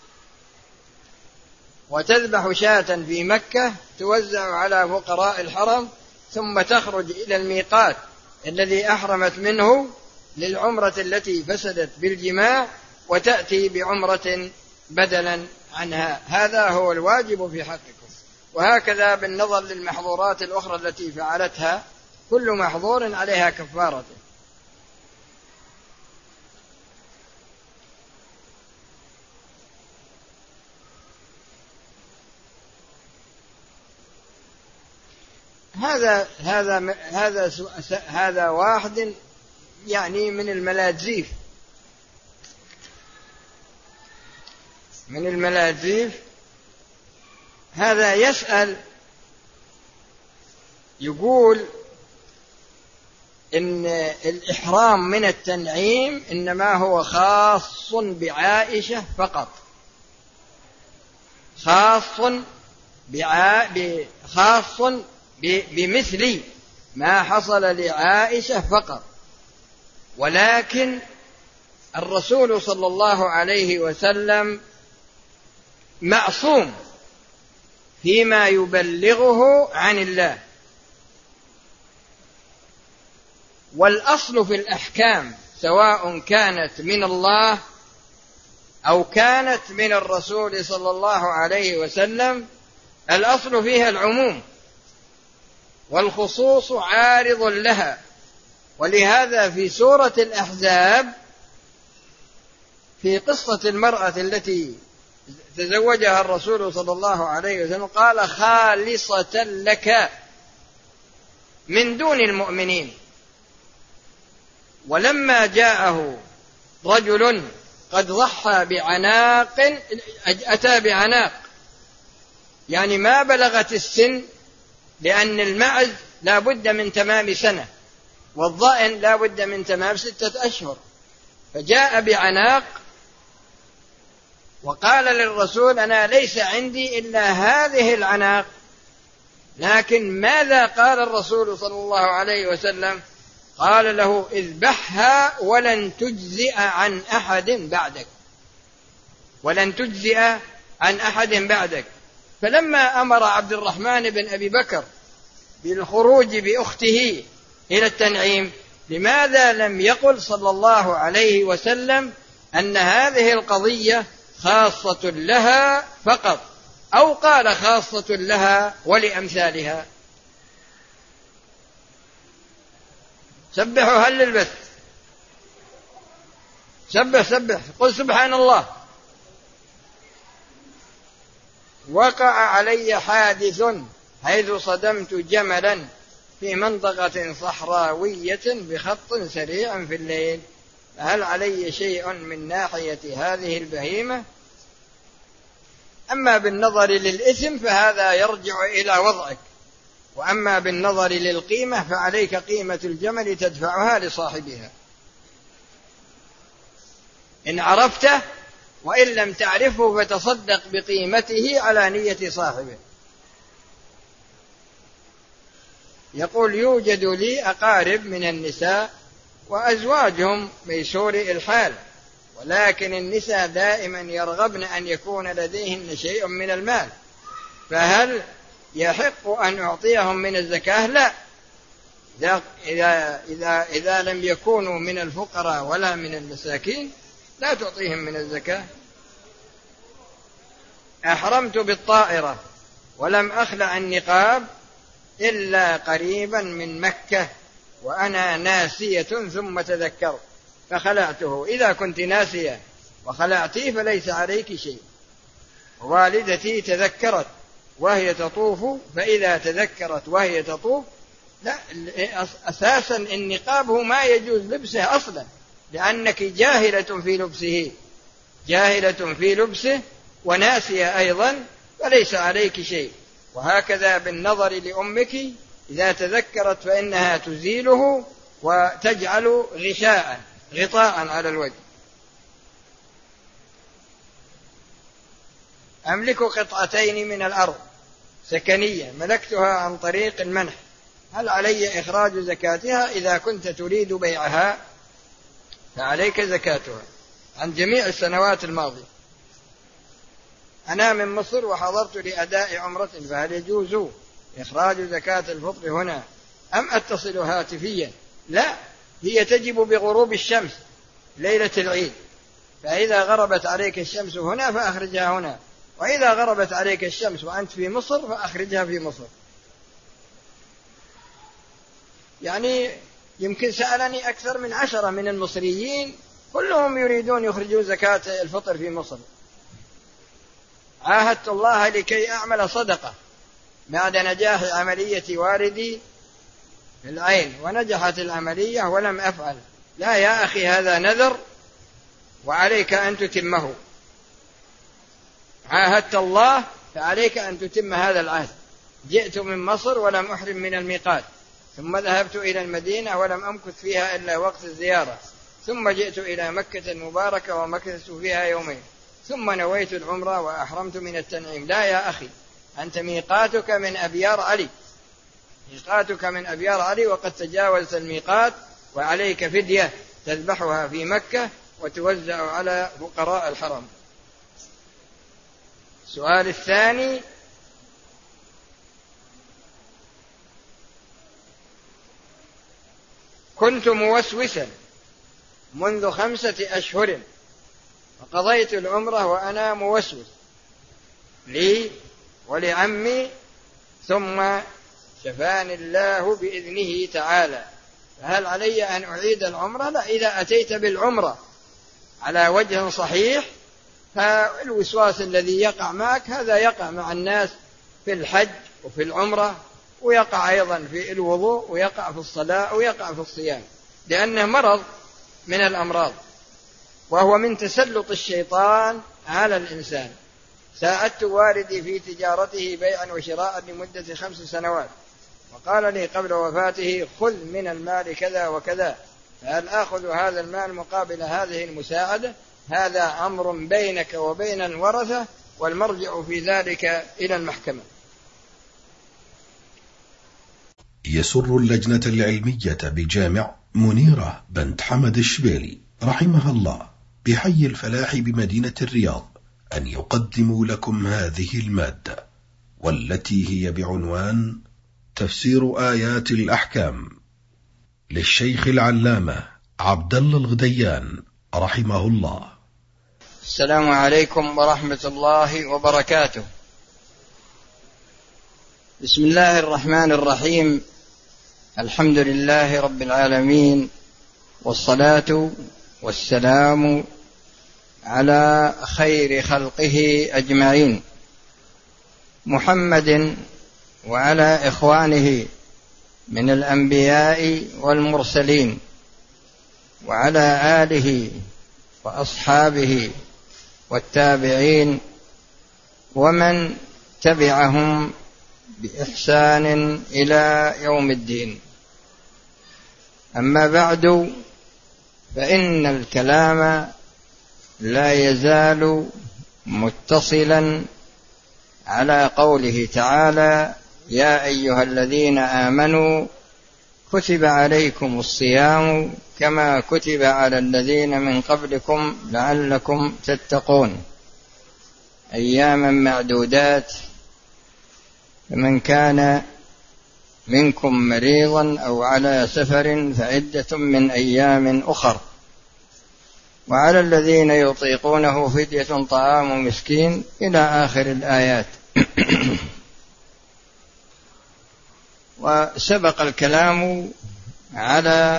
Speaker 2: وتذبح شاة في مكة توزع على فقراء الحرم، ثم تخرج إلى الميقات الذي أحرمت منه للعمرة التي فسدت بالجماع، وتأتي بعمرة بدلا عنها. هذا هو الواجب في حقكم. وهكذا بالنظر للمحظورات الأخرى التي فعلتها، كل محظور عليها كفارته. هذا واحد يعني من الملاذيف هذا يسأل يقول إن الإحرام من التنعيم إنما هو خاص بعائشة فقط، خاص بمثل ما حصل لعائشة فقط. ولكن الرسول صلى الله عليه وسلم معصوم فيما يبلغه عن الله، والأصل في الأحكام سواء كانت من الله أو كانت من الرسول صلى الله عليه وسلم الأصل فيها العموم، والخصوص عارض لها. ولهذا في سورة الأحزاب في قصة المرأة التي تزوجها الرسول صلى الله عليه وسلم قال خالصة لك من دون المؤمنين. ولما جاءه رجل قد ضحى بعناق، أتى بعناق يعني ما بلغت السن، لأن المعز لا بد من تمام سنة والضأن لا بد من تمام 6 أشهر، فجاء بعناق وقال للرسول أنا ليس عندي إلا هذه العناق. لكن ماذا قال الرسول صلى الله عليه وسلم؟ قال له اذبحها ولن تجزئ عن أحد بعدك، ولن تجزئ عن أحد بعدك. فلما أمر عبد الرحمن بن أبي بكر بالخروج بأخته إلى التنعيم، لماذا لم يقل صلى الله عليه وسلم أن هذه القضية خاصة لها فقط، أو قال خاصة لها ولأمثالها؟ سبحوا هل البث، سبح قل سبحان الله. وقع علي حادث حيث صدمت جملا في منطقة صحراوية بخط سريع في الليل، هل علي شيء من ناحية هذه البهيمة؟ أما بالنظر للإثم فهذا يرجع إلى وضعك، وأما بالنظر للقيمة فعليك قيمة الجمل تدفعها لصاحبها إن عرفته، وإن لم تعرفه فتصدق بقيمته على نية صاحبه. يقول يوجد لي أقارب من النساء وأزواجهم ميسور الحال، ولكن النساء دائما يرغبن أن يكون لديهن شيء من المال، فهل يحق أن أعطيهم من الزكاة؟ لا، إذا لم يكونوا من الفقراء ولا من المساكين لا تعطيهم من الزكاة. أحرمت بالطائرة ولم أخلع النقاب إلا قريبا من مكة وأنا ناسية ثم تذكرت فخلعته. إذا كنت ناسية وخلعتي فليس عليك شيء. والدتي تذكرت وهي تطوف، فإذا تذكرت وهي تطوف لا، أساسا النقاب هو ما يجوز لبسه أصلا، لأنك جاهلة في لبسه وناسية أيضا، فليس عليك شيء. وهكذا بالنظر لأمك إذا تذكرت فإنها تزيله وتجعل غطاء على الوجه. أملك قطعتين من الأرض سكنية ملكتها عن طريق المنح، هل علي إخراج زكاتها؟ إذا كنت تريد بيعها فعليك زكاتها عن جميع السنوات الماضية. أنا من مصر وحضرت لأداء عمرة، فهل يجوز إخراج زكاة الفطر هنا أم أتصل هاتفيا؟ لا، هي تجب بغروب الشمس ليلة العيد، فإذا غربت عليك الشمس هنا فأخرجها هنا، وإذا غربت عليك الشمس وأنت في مصر فأخرجها في مصر. يعني يمكن سألني أكثر من 10 من المصريين كلهم يريدون يخرجوا زكاة الفطر في مصر. عاهدت الله لكي أعمل صدقة بعد نجاح عملية والدي في العين، ونجحت العملية ولم أفعل. لا يا أخي، هذا نذر وعليك أن تتمه. عاهدت الله فعليك أن تتم هذا العهد. جئت من مصر ولم أحرم من الميقات، ثم ذهبت إلى المدينة ولم أمكث فيها إلا وقت الزيارة، ثم جئت إلى مكة المباركة ومكثت فيها يومين، ثم نويت العمرة وأحرمت من التنعيم. لا يا أخي، أنت ميقاتك من أبيار علي، وقد تجاوزت الميقات، وعليك فدية تذبحها في مكة وتوزع على فقراء الحرم. السؤال الثاني: كنت موسوسا منذ 5 أشهر وقضيت العمرة وأنا موسوس لي ولعمي، ثم شفاني الله بإذنه تعالى، فهل علي أن أعيد العمرة؟ لا، إذا أتيت بالعمرة على وجه صحيح فالوسواس الذي يقع معك هذا يقع مع الناس في الحج وفي العمرة، ويقع أيضا في الوضوء، ويقع في الصلاة، ويقع في الصيام، لأنه مرض من الأمراض، وهو من تسلط الشيطان على الإنسان. ساعدت والدي في تجارته بيعا وشراء لمدة 5 سنوات، وقال لي قبل وفاته: خذ من المال كذا وكذا، فهل آخذ هذا المال مقابل هذه المساعدة؟ هذا أمر بينك وبين الورثة، والمرجع في ذلك إلى المحكمة.
Speaker 1: يسر اللجنة العلمية بجامع منيرة بنت حمد الشبيلي رحمها الله بحي الفلاح بمدينة الرياض أن يقدموا لكم هذه المادة، والتي هي بعنوان تفسير آيات الأحكام للشيخ العلامة عبد الله الغديان رحمه الله.
Speaker 2: السلام عليكم ورحمة الله وبركاته. بسم الله الرحمن الرحيم. الحمد لله رب العالمين، والصلاة والسلام على خير خلقه أجمعين، محمد وعلى إخوانه من الأنبياء والمرسلين، وعلى آله وأصحابه والتابعين ومن تبعهم بإحسان إلى يوم الدين. أما بعد، فإن الكلام لا يزال متصلا على قوله تعالى: يا أيها الذين آمنوا كتب عليكم الصيام كما كتب على الذين من قبلكم لعلكم تتقون، أياما معدودات، فمن كان منكم مريضا أو على سفر فعدة من أيام أخر، وعلى الذين يطيقونه فدية طعام مسكين، إلى آخر الآيات. وسبق الكلام على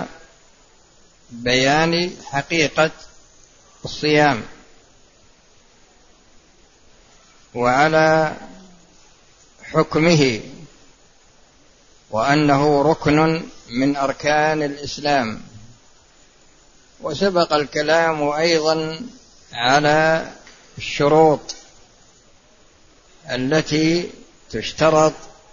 Speaker 2: بيان حقيقة الصيام، وعلى حكمه، وأنه ركن من أركان الإسلام. وسبق الكلام أيضا على الشروط التي تشترط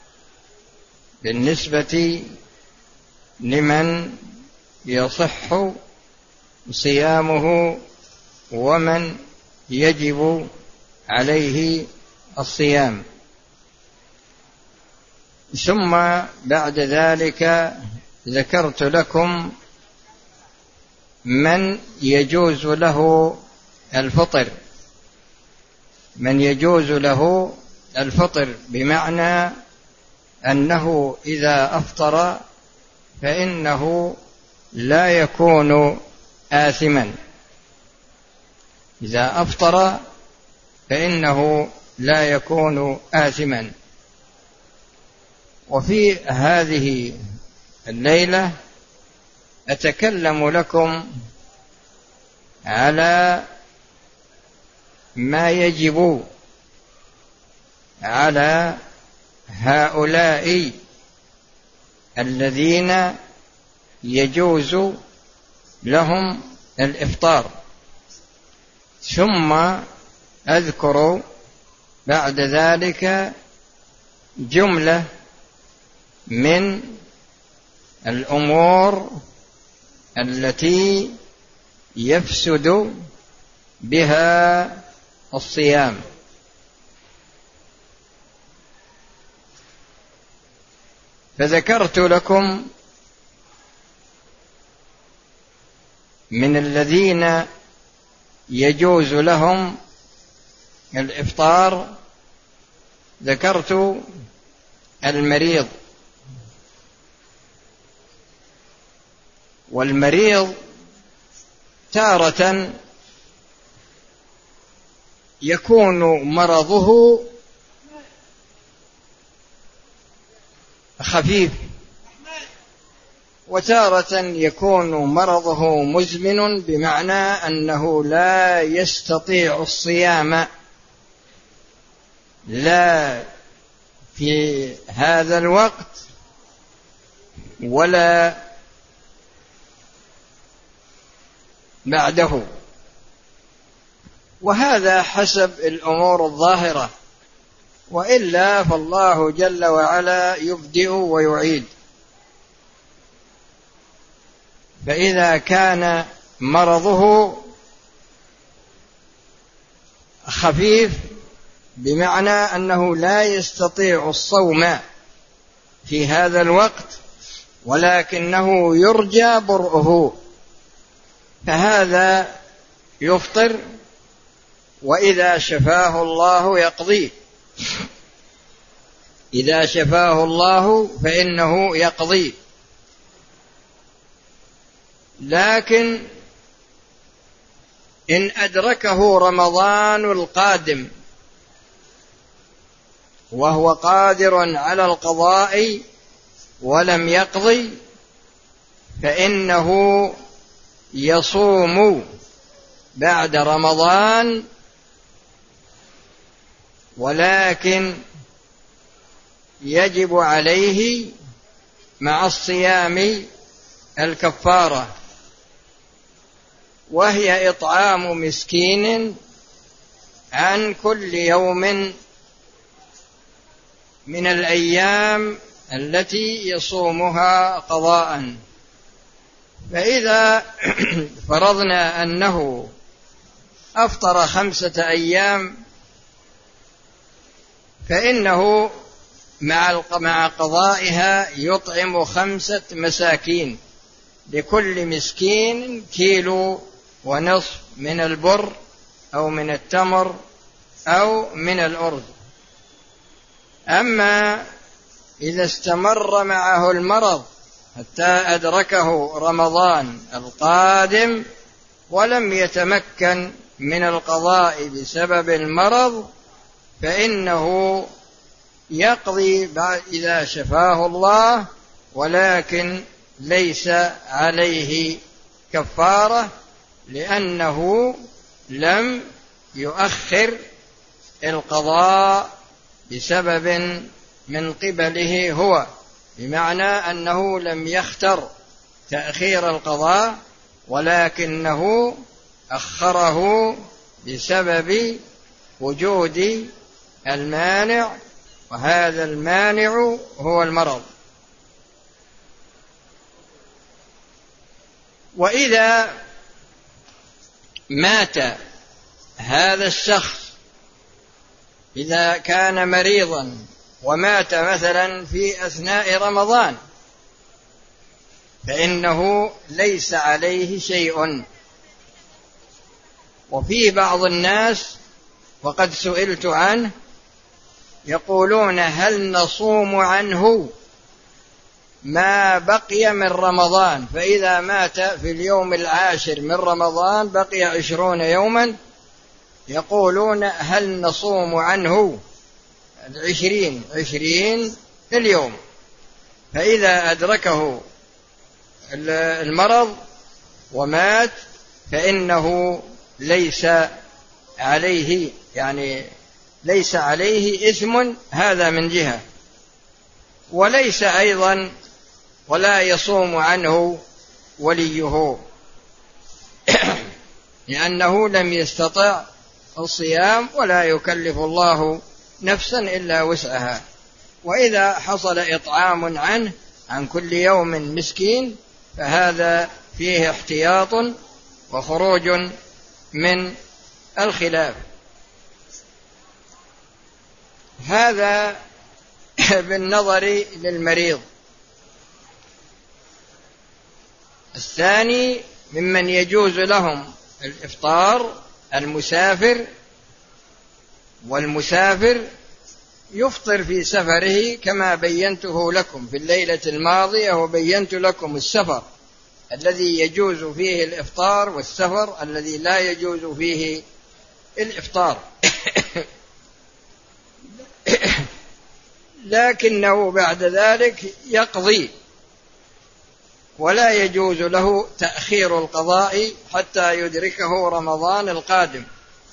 Speaker 2: بالنسبة لمن يصح صيامه ومن يجب عليه الصيام. ثم بعد ذلك ذكرت لكم من يجوز له الفطر، من يجوز له الفطر بمعنى أنه إذا أفطر فإنه لا يكون آثما، إذا أفطر فإنه لا يكون آثما. وفي هذه الليلة أتكلم لكم على ما يجب على هؤلاء الذين يجوز لهم الإفطار، ثم أذكر بعد ذلك جملة من الأمور التي يفسد بها الصيام. فذكرت لكم من الذين يجوز لهم الإفطار، ذكرت المريض، والمريض تارة يكون مرضه خفيف، وتارة يكون مرضه مزمن، بمعنى أنه لا يستطيع الصيام لا في هذا الوقت ولا بعده، وهذا حسب الأمور الظاهرة، وإلا فالله جل وعلا يبدئ ويعيد. فإذا كان مرضه خفيف بمعنى أنه لا يستطيع الصوم في هذا الوقت ولكنه يرجى برؤه، فهذا يفطر، وإذا شفاه الله يقضيه، إذا شفاه الله فإنه يقضي. لكن إن أدركه رمضان القادم وهو قادر على القضاء ولم يقضي، فإنه يصوم بعد رمضان، ولكن يجب عليه مع الصيام الكفارة، وهي إطعام مسكين عن كل يوم من الأيام التي يصومها قضاء. فإذا فرضنا أنه أفطر 5 أيام، فإنه مع قضائها يطعم 5 مساكين، لكل مسكين 1.5 كيلو من البر أو من التمر أو من الأرز. أما إذا استمر معه المرض حتى أدركه رمضان القادم ولم يتمكن من القضاء بسبب المرض، فإنه يقضي إذا شفاه الله، ولكن ليس عليه كفارة، لأنه لم يؤخر القضاء بسبب من قبله هو، بمعنى أنه لم يختر تأخير القضاء، ولكنه أخره بسبب وجود المانع، وهذا المانع هو المرض. وإذا مات هذا الشخص، إذا كان مريضا ومات مثلا في أثناء رمضان، فإنه ليس عليه شيء. وفي بعض الناس وقد سئلت عنه يقولون: هل نصوم عنه ما بقي من رمضان؟ فإذا مات في اليوم 10 من رمضان بقي 20 يوما، يقولون: هل نصوم عنه 20 اليوم؟ فإذا أدركه المرض ومات فإنه ليس عليه، يعني ليس عليه إثم، هذا من جهة. وليس أيضا ولا يصوم عنه وليه لأنه لم يستطع الصيام، ولا يكلف الله نفسا إلا وسعها. وإذا حصل إطعام عنه عن كل يوم مسكين، فهذا فيه احتياط وخروج من الخلاف. هذا بالنظر للمريض. الثاني ممن يجوز لهم الإفطار المسافر، والمسافر يفطر في سفره كما بينته لكم في الليلة الماضية، وبينت لكم السفر الذي يجوز فيه الإفطار، والسفر الذي لا يجوز فيه الإفطار. لكنه بعد ذلك يقضي، ولا يجوز له تأخير القضاء حتى يدركه رمضان القادم.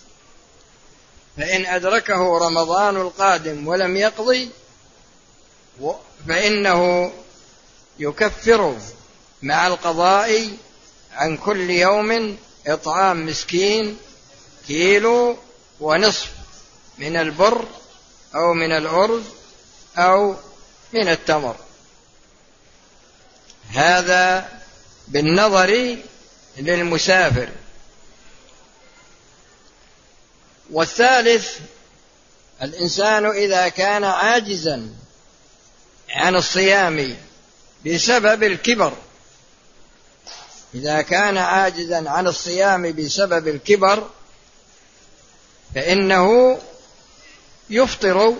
Speaker 2: فإن أدركه رمضان القادم ولم يقضي فإنه يكفر مع القضاء عن كل يوم إطعام مسكين 1.5 كيلو من البر أو من الأرز أو من التمر. هذا بالنظر للمسافر. والثالث، الإنسان إذا كان عاجزا عن الصيام بسبب الكبر، إذا كان عاجزا عن الصيام بسبب الكبر فإنه يفطر،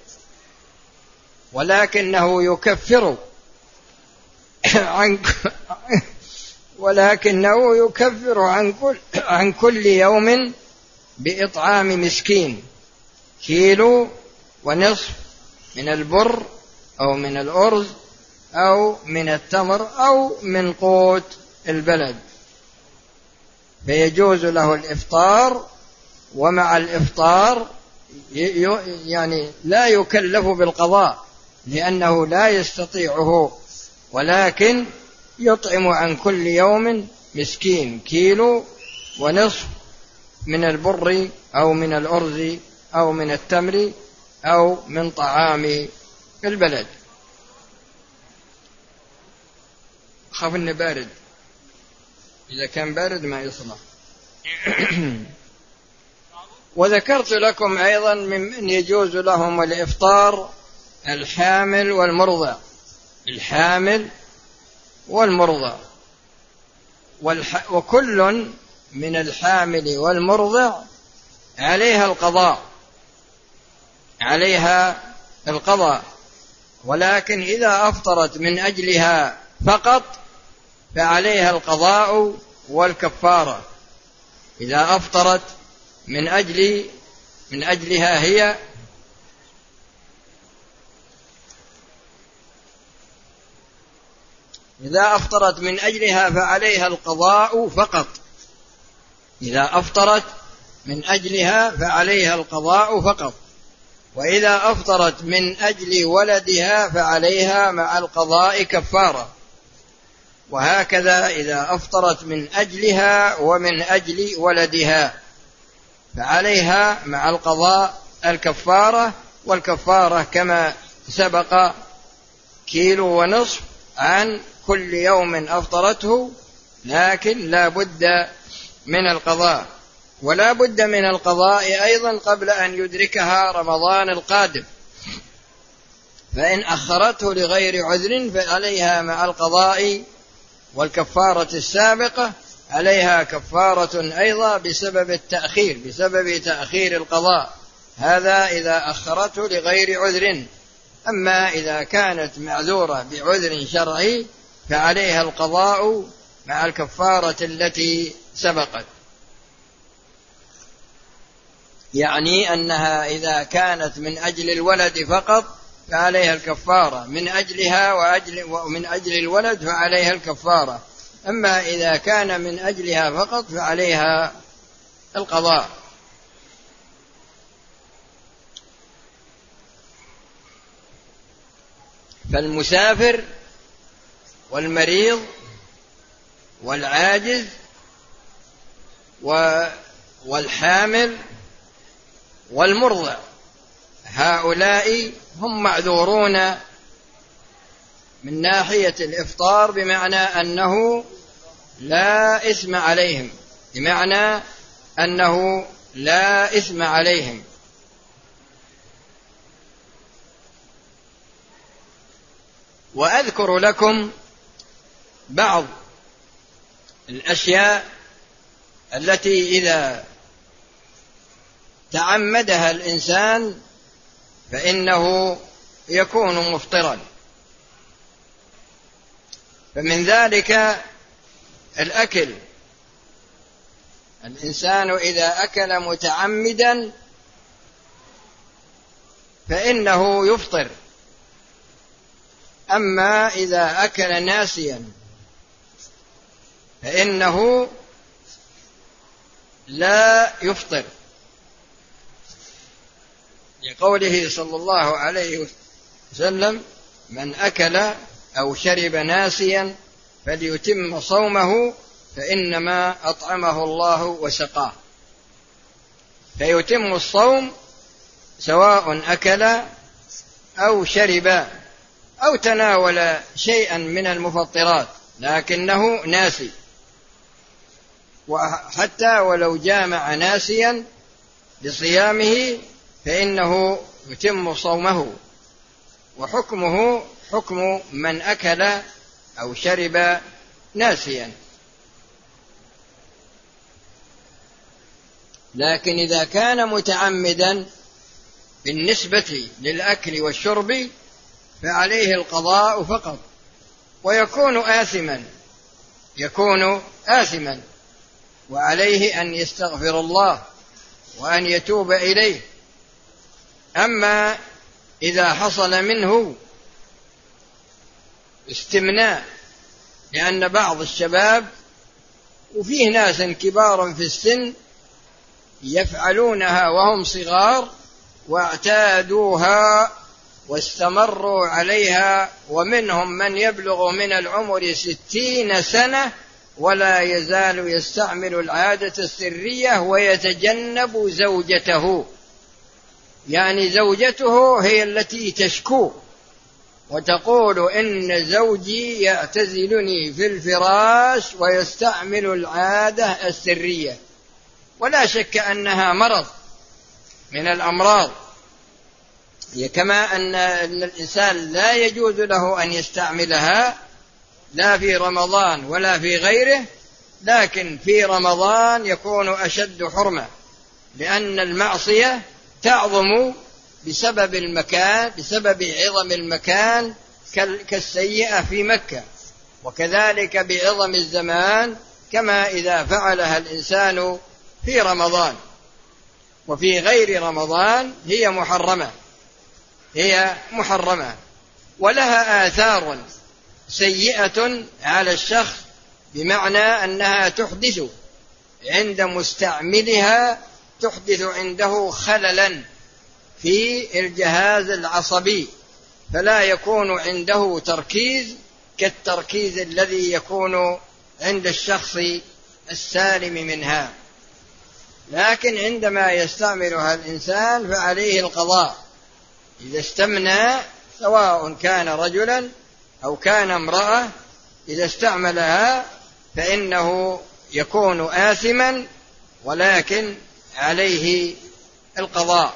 Speaker 2: ولكنه يكفر عن كل يوم بإطعام مسكين 1.5 كيلو من البر أو من الأرز أو من التمر أو من قوت البلد. فيجوز له الإفطار، ومع الإفطار يعني لا يكلف بالقضاء لأنه لا يستطيعه، ولكن يطعم عن كل يوم مسكين 1.5 كيلو من البر أو من الأرز أو من التمر أو من طعام البلد. خاف إنه بارد، إذا كان بارد ما يصلح. وذكرت لكم أيضا ممن يجوز لهم الإفطار الحامل والمرضع، الحامل والمرضع، وكل من الحامل والمرضع عليها القضاء، ولكن إذا أفطرت من أجلها فقط فعليها القضاء والكفارة. إذا أفطرت من أجلها هي إذا أفطرت من أجلها فعليها القضاء فقط. إذا أفطرت من أجلها فعليها القضاء فقط، وإذا أفطرت من أجل ولدها فعليها مع القضاء كفارة. وهكذا إذا أفطرت من أجلها ومن أجل ولدها فعليها مع القضاء الكفارة، والكفارة كما سبق 1.5 كيلو عن كل يوم أفطرته، لكن لا بد من القضاء. ولا بد من القضاء أيضا قبل أن يدركها رمضان القادم، فإن أخرته لغير عذر فعليها مع القضاء والكفارة السابقة عليها كفارة أيضا بسبب تأخير القضاء. هذا إذا أخرته لغير عذر. أما إذا كانت معذورة بعذر شرعي فعليها القضاء مع الكفارة التي سبقت. يعني أنها إذا كانت من أجل الولد فقط فعليها الكفارة، من أجلها ومن أجل الولد فعليها الكفارة. أما إذا كان من أجلها فقط فعليها القضاء. فالمسافر والمريض والعاجز والحامل والمرضع هؤلاء هم معذورون من ناحية الإفطار، بمعنى أنه لا إثم عليهم، وأذكر لكم بعض الأشياء التي إذا تعمدها الإنسان فإنه يكون مفطرا. فمن ذلك الأكل. الإنسان إذا أكل متعمدا فإنه يفطر، أما إذا أكل ناسيا فإنه لا يفطر، لقوله صلى الله عليه وسلم: من أكل أو شرب ناسيا فليتم صومه فإنما أطعمه الله وسقاه. فيتم الصوم سواء أكل أو شرب أو تناول شيئا من المفطرات لكنه ناسي، وحتى ولو جامع ناسيا لصيامه فإنه يتم صومه، وحكمه حكم من أكل أو شرب ناسيا. لكن إذا كان متعمدا بالنسبة للأكل والشرب فعليه القضاء فقط، ويكون آثما، وعليه أن يستغفر الله وأن يتوب إليه. أما إذا حصل منه استمناء، لأن بعض الشباب وفيه ناس كبار في السن يفعلونها وهم صغار واعتادوها واستمروا عليها، ومنهم من يبلغ من العمر 60 سنة ولا يزال يستعمل العادة السرية ويتجنب زوجته، يعني زوجته هي التي تشكو وتقول إن زوجي يعتزلني في الفراش ويستعمل العادة السرية، ولا شك أنها مرض من الأمراض، كما أن الإنسان لا يجوز له أن يستعملها لا في رمضان ولا في غيره، لكن في رمضان يكون أشد حرمة، لأن المعصية تعظم بسبب المكان، بسبب عظم المكان، كالسيئة في مكة، وكذلك بعظم الزمان، كما إذا فعلها الإنسان في رمضان. وفي غير رمضان هي محرمة ولها آثار سيئة على الشخص، بمعنى أنها تحدث عند مستعملها، تحدث عنده خللا في الجهاز العصبي، فلا يكون عنده تركيز كالتركيز الذي يكون عند الشخص السالم منها. لكن عندما يستعملها الإنسان فعليه القضاء إذا استمنى، سواء كان رجلا أو كان امرأة، إذا استعملها فإنه يكون آثما، ولكن عليه القضاء.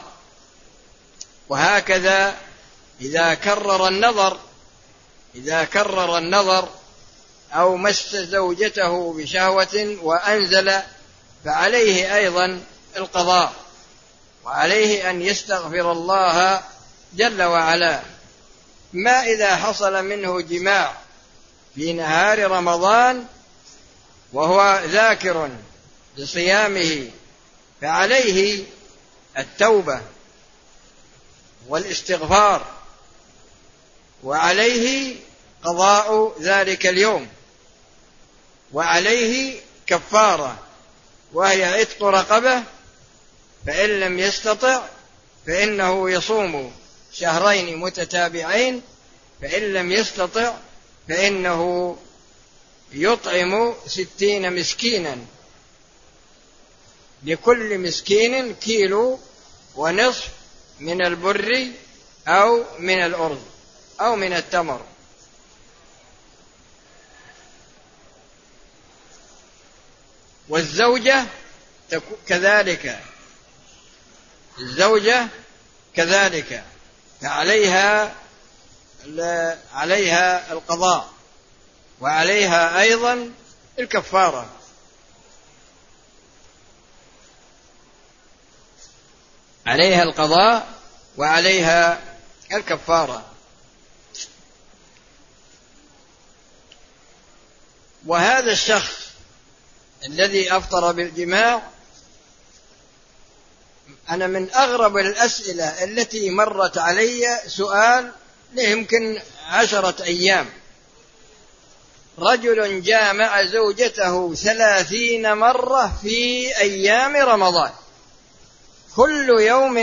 Speaker 2: وهكذا إذا كرر النظر أو مس زوجته بشهوة وأنزل فعليه أيضا القضاء، وعليه أن يستغفر الله جل وعلا. ما إذا حصل منه جماع في نهار رمضان وهو ذاكر لصيامه فعليه التوبة والاستغفار، وعليه قضاء ذلك اليوم، وعليه كفارة وهي عتق رقبة، فإن لم يستطع فإنه يصوم شهرين متتابعين، فإن لم يستطع فإنه يطعم 60 مسكينا، لكل مسكين 1.5 كيلو من البر أو من الأرز أو من التمر. والزوجة كذلك فعليها القضاء، وعليها أيضا الكفارة. عليها القضاء وعليها الكفارة. وهذا الشخص الذي أفطر بالجماع. أنا من أغرب الأسئلة التي مرت علي سؤال يمكن 10 أيام: رجل جامع زوجته 30 مرة في أيام رمضان، كل يوم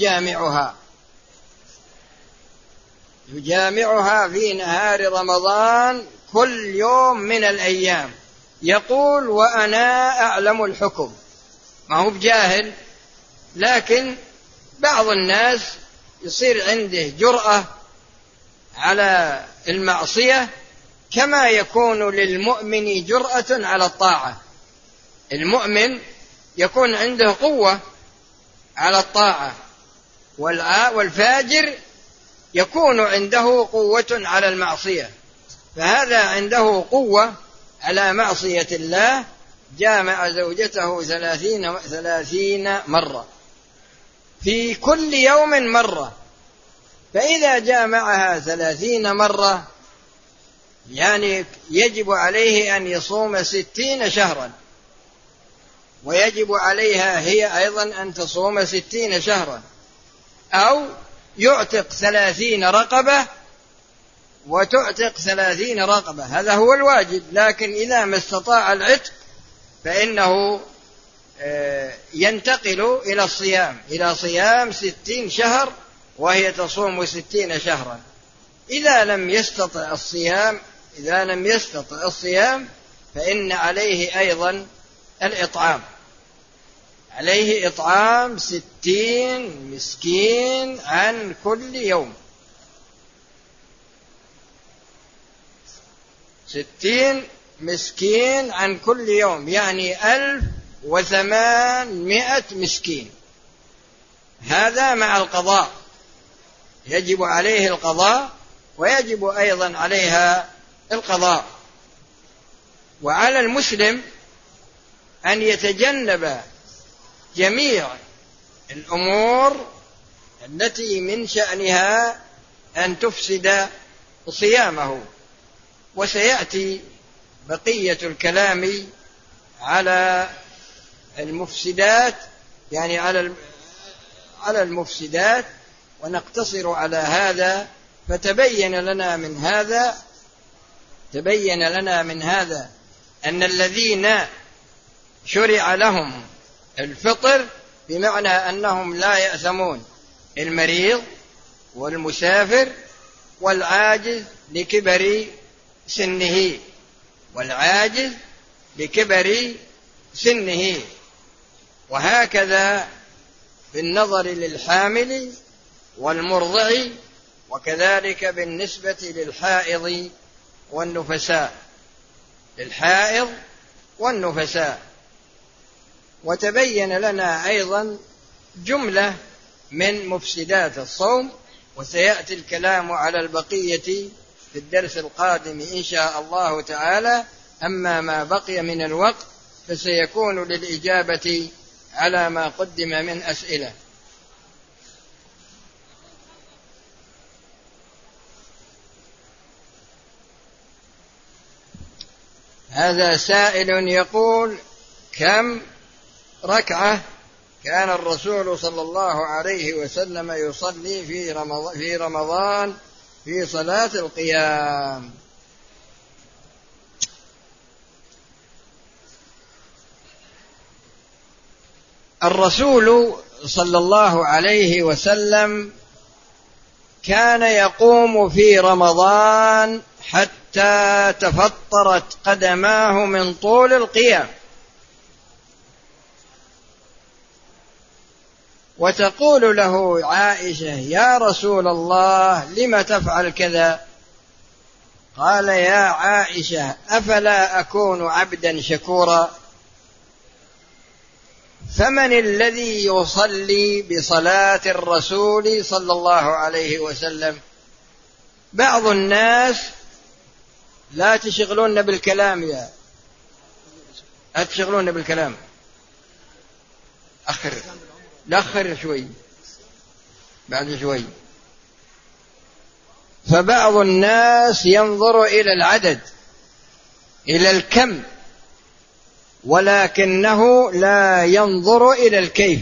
Speaker 2: يجامعها في نهار رمضان كل يوم من الأيام، يقول وأنا أعلم الحكم. ما هو بجاهل، لكن بعض الناس يصير عنده جرأة على المعصية كما يكون للمؤمن جرأة على الطاعة. المؤمن يكون عنده قوة على الطاعة، والفاجر يكون عنده قوة على المعصية. فهذا عنده قوة على معصية الله، جامع زوجته 30 مرة في كل يوم مرة. فإذا جامعها 30 مرة يعني يجب عليه أن يصوم 60 شهرا، ويجب عليها هي أيضا أن تصوم 60 شهرا، أو يعتق 30 رقبة وتعتق 30 رقبة، هذا هو الواجب. لكن إذا ما استطاع العتق فإنه ينتقل إلى صيام 60 شهر، وهي تصوم 60 شهرا. إذا لم يستطع الصيام فإن عليه أيضا الإطعام، عليه إطعام 60 مسكين عن كل يوم، 60 مسكين عن كل يوم، يعني 1800 مسكين. هذا مع القضاء، يجب عليه القضاء ويجب أيضا عليها القضاء. وعلى المسلم أن يتجنب جميع الأمور التي من شأنها أن تفسد صيامه. وسيأتي بقية الكلام على المفسدات، يعني على المفسدات، ونقتصر على هذا. فتبين لنا من هذا أن الذين شرع لهم الفطر بمعنى أنهم لا يأثمون: المريض والمسافر والعاجز لكبر سنه، وهكذا بالنظر للحامل والمرضع، وكذلك بالنسبة للحائض والنفساء. وتبين لنا أيضا جملة من مفسدات الصوم، وسيأتي الكلام على البقية في الدرس القادم إن شاء الله تعالى. أما ما بقي من الوقت فسيكون للإجابة على ما قدم من أسئلة. هذا سائل يقول: كم ركعة كان الرسول صلى الله عليه وسلم يصلي في رمضان في صلاة القيام؟ الرسول صلى الله عليه وسلم كان يقوم في رمضان حتى تفطرت قدماه من طول القيام، وتقول له عائشة: يا رسول الله لم تفعل كذا؟ قال: يا عائشة أفلا أكون عبدا شكورا؟ فمن الذي يصلي بصلاة الرسول صلى الله عليه وسلم؟ بعض الناس لا تشغلون بالكلام، لا تشغلون بالكلام، أخر شوي، بعد شوي. فبعض الناس ينظر إلى العدد، إلى الكم، ولكنه لا ينظر إلى الكيف،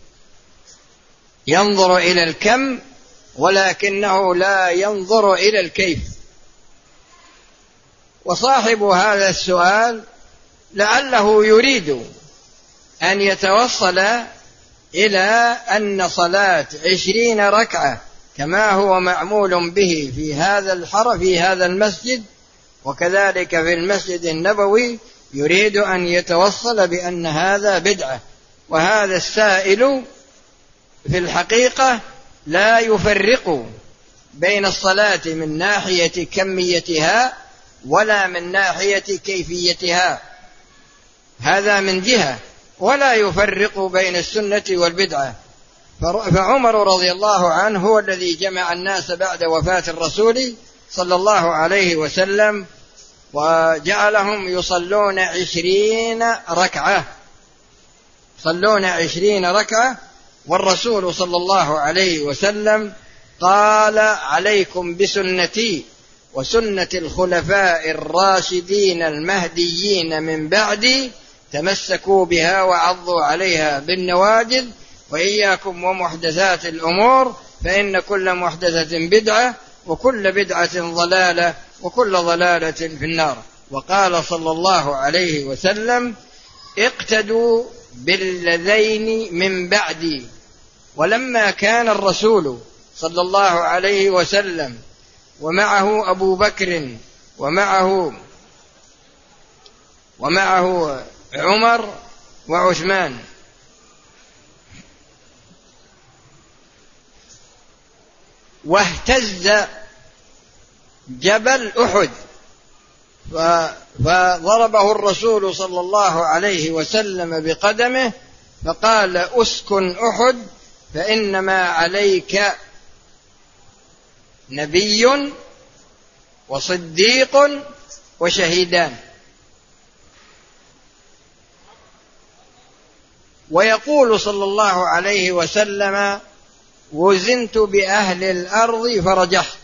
Speaker 2: ينظر إلى الكم ولكنه لا ينظر إلى الكيف. وصاحب هذا السؤال لعله يريد أن يتوصل إلى أن صلاة 20 ركعة كما هو معمول به في هذا المسجد وكذلك في المسجد النبوي، يريد أن يتوصل بأن هذا بدعة. وهذا السائل في الحقيقة لا يفرق بين الصلاة من ناحية كميتها ولا من ناحية كيفيتها، هذا من جهة، ولا يفرق بين السنة والبدعة. فعمر رضي الله عنه هو الذي جمع الناس بعد وفاة الرسول صلى الله عليه وسلم وجعلهم يصلون 20 ركعة، يصلون 20 ركعة. والرسول صلى الله عليه وسلم قال: عليكم بسنتي وسنة الخلفاء الراشدين المهديين من بعدي، تمسكوا بها وعضوا عليها بالنواجذ، وإياكم ومحدثات الأمور، فإن كل محدثة بدعة وكل بدعة ضلالة وكل ضلالة في النار. وقال صلى الله عليه وسلم: اقتدوا بالذين من بعدي. ولما كان الرسول صلى الله عليه وسلم ومعه أبو بكر ومعه عمر وعثمان، واهتز جبل أحد فضربه الرسول صلى الله عليه وسلم بقدمه فقال: أسكن أحد فإنما عليك نبي وصديق وشهيدان. ويقول صلى الله عليه وسلم: وزنت بأهل الأرض فرجحت.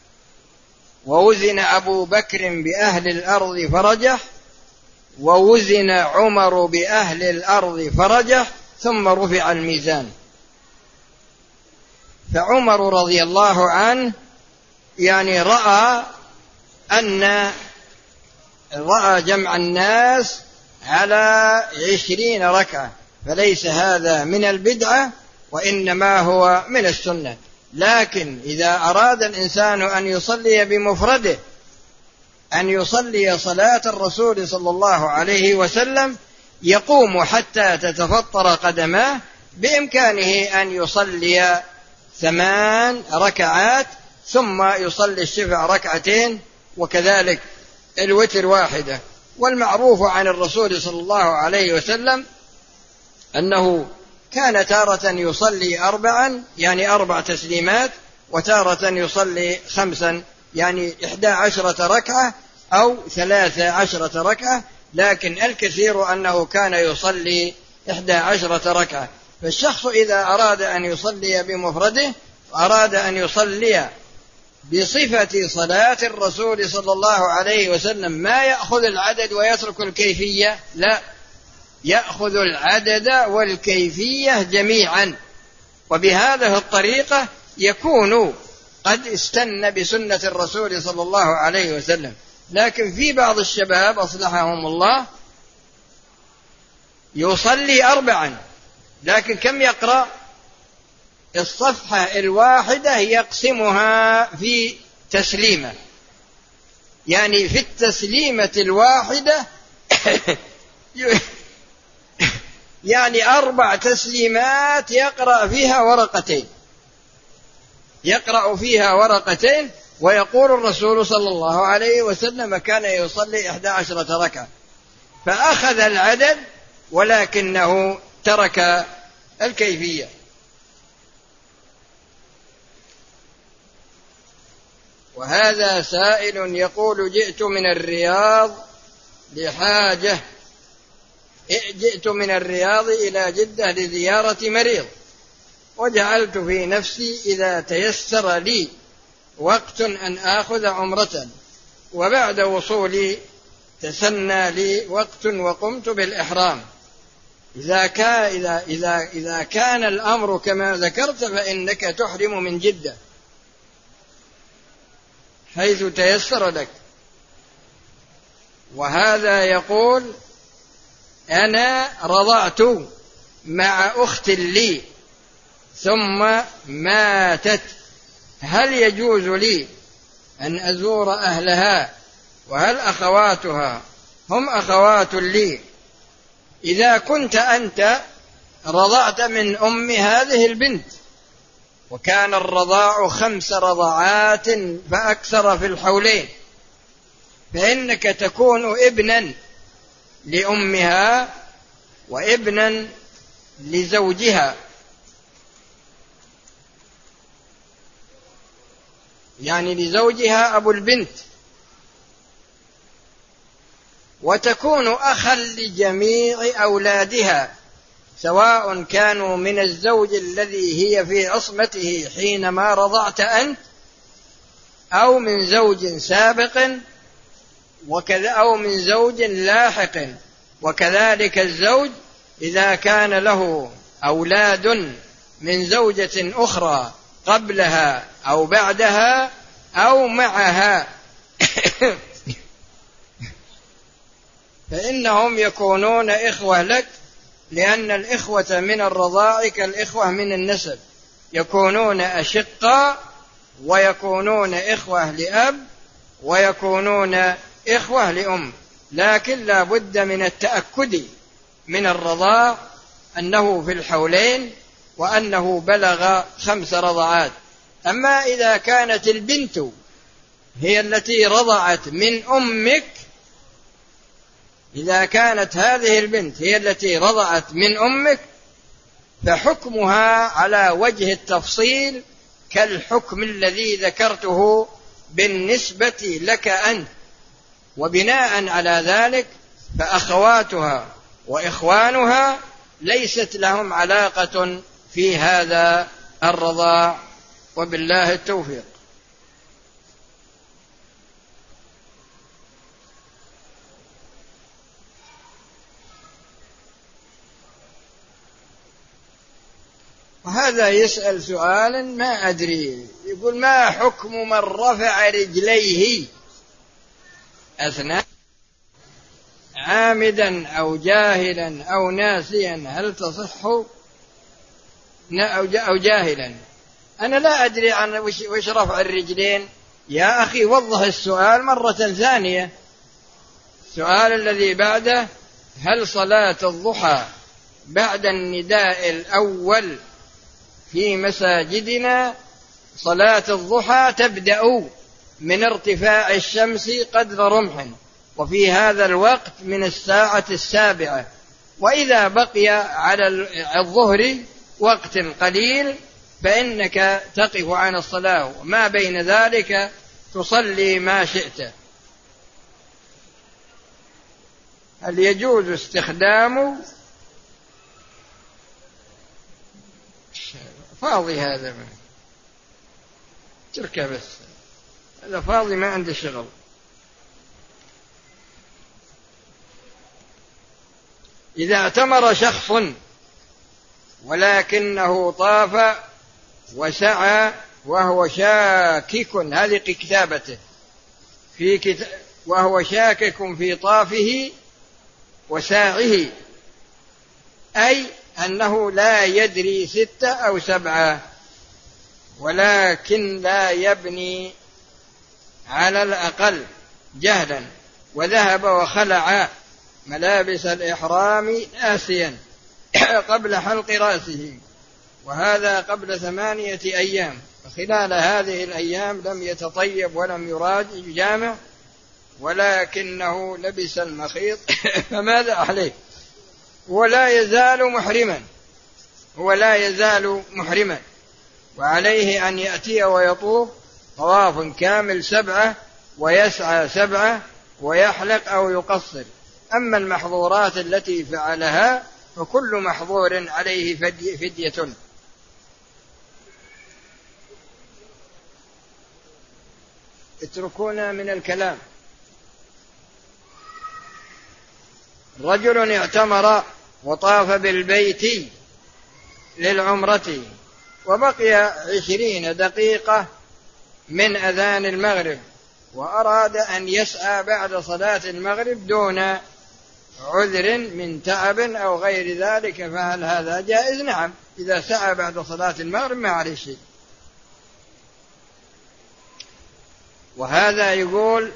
Speaker 2: ووزن أبو بكر بأهل الأرض فرجح، ووزن عمر بأهل الأرض فرجح، ثم رفع الميزان. فعمر رضي الله عنه يعني رأى جمع الناس على 20 ركعة، فليس هذا من البدعة وإنما هو من السنة. لكن إذا أراد الإنسان أن يصلي بمفرده، أن يصلي صلاة الرسول صلى الله عليه وسلم، يقوم حتى تتفطر قدماه، بإمكانه أن يصلي 8 ركعات ثم يصلي الشفع ركعتين، وكذلك الوتر واحدة. والمعروف عن الرسول صلى الله عليه وسلم أنه كان تارة يصلي 4 يعني 4 تسليمات، وتارة يصلي 5 يعني 11 ركعة أو 13 ركعة، لكن الكثير أنه كان يصلي 11 ركعة. فالشخص إذا أراد أن يصلي بمفرده، أراد أن يصلي بصفة صلاة الرسول صلى الله عليه وسلم، ما يأخذ العدد ويترك الكيفية، لا، يأخذ العدد والكيفية جميعا، وبهذه الطريقة يكون قد استنى بسنة الرسول صلى الله عليه وسلم. لكن في بعض الشباب أصلحهم الله يصلي 4، لكن كم يقرأ؟ الصفحة الواحدة يقسمها في تسليمة، يعني في التسليمة الواحدة يعني 4 تسليمات يقرأ فيها ورقتين. ويقول الرسول صلى الله عليه وسلم: كان يصلي 11 ركعة، فأخذ العدد ولكنه ترك الكيفية. وهذا سائل يقول: جئت من الرياض إلى جدة لزيارة مريض، وجعلت في نفسي إذا تيسر لي وقت أن آخذ عمرة، وبعد وصولي تسنى لي وقت وقمت بالإحرام. إذا كان الأمر كما ذكرت فإنك تحرم من جدة حيث تيسر لك. وهذا يقول أنا رضعت مع أخت لي ثم ماتت، هل يجوز لي أن أزور أهلها؟ وهل أخواتها هم أخوات لي؟ إذا كنت أنت رضعت من أم هذه البنت وكان الرضاع 5 رضعات فأكثر في الحولين، فإنك تكون ابنا لأمها وابنا لزوجها، يعني لزوجها أبو البنت، وتكون أخا لجميع أولادها سواء كانوا من الزوج الذي هي في عصمته حينما رضعت أنت أو من زوج سابق وكذا أو من زوج لاحق. وكذلك الزوج إذا كان له أولاد من زوجة أخرى قبلها أو بعدها أو معها فإنهم يكونون إخوة لك، لأن الإخوة من الرضاع كالإخوة من النسب، يكونون أشقاء ويكونون إخوة لأب ويكونون إخوة لأم، لكن لا بد من التأكد من الرضاع أنه في الحولين وأنه بلغ 5 رضعات. أما إذا كانت البنت هي التي رضعت من أمك، إذا كانت هذه البنت هي التي رضعت من أمك فحكمها على وجه التفصيل كالحكم الذي ذكرته بالنسبة لك أنت، وبناء على ذلك فأخواتها وإخوانها ليست لهم علاقة في هذا الرضاع، وبالله التوفيق. وهذا يسأل سؤالا ما أدري، يقول ما حكم من رفع رجليه أثناء عامدا أو جاهلا أو ناسيا، هل تصح أو جاهلا؟ أنا لا أدري عن وش رفع الرجلين يا أخي، وضح السؤال مرة ثانية. السؤال الذي بعده: هل صلاة الضحى بعد النداء الأول في مساجدنا صلاة الضحى تبدأ من ارتفاع الشمس قدر رمح، وفي هذا الوقت من 7:00، وإذا بقي على الظهر وقت قليل فإنك تقف عن الصلاة، وما بين ذلك تصلي ما شئت. هل يجوز استخدام فاضي؟ هذا تركه بس، هذا فاضي ما عنده شغل. إذا اعتمر شخص ولكنه طاف وسعى وهو شاكك، هذه كتابته وهو شاكك في طافه وساعه، أي أنه لا يدري 6 أو 7 ولكن لا يبني على الأقل جهلا، وذهب وخلع ملابس الإحرام ناسيا قبل حلق رأسه، وهذا قبل 8 أيام، وخلال هذه الأيام لم يتطيب ولم يجامع ولكنه لبس المخيط فماذا عليه؟ ولا يزال محرما، وعليه أن يأتي ويطوف طواف كامل 7 ويسعى 7 ويحلق أو يقصر. أما المحظورات التي فعلها فكل محظور عليه فدية. اتركونا من الكلام. رجل اعتمر وطاف بالبيت للعمرة وبقي 20 دقيقة من أذان المغرب وأراد أن يسعى بعد صلاة المغرب دون عذر من تعب أو غير ذلك، فهل هذا جائز؟ نعم، إذا سعى بعد صلاة المغرب ما عليه شيء. وهذا يقول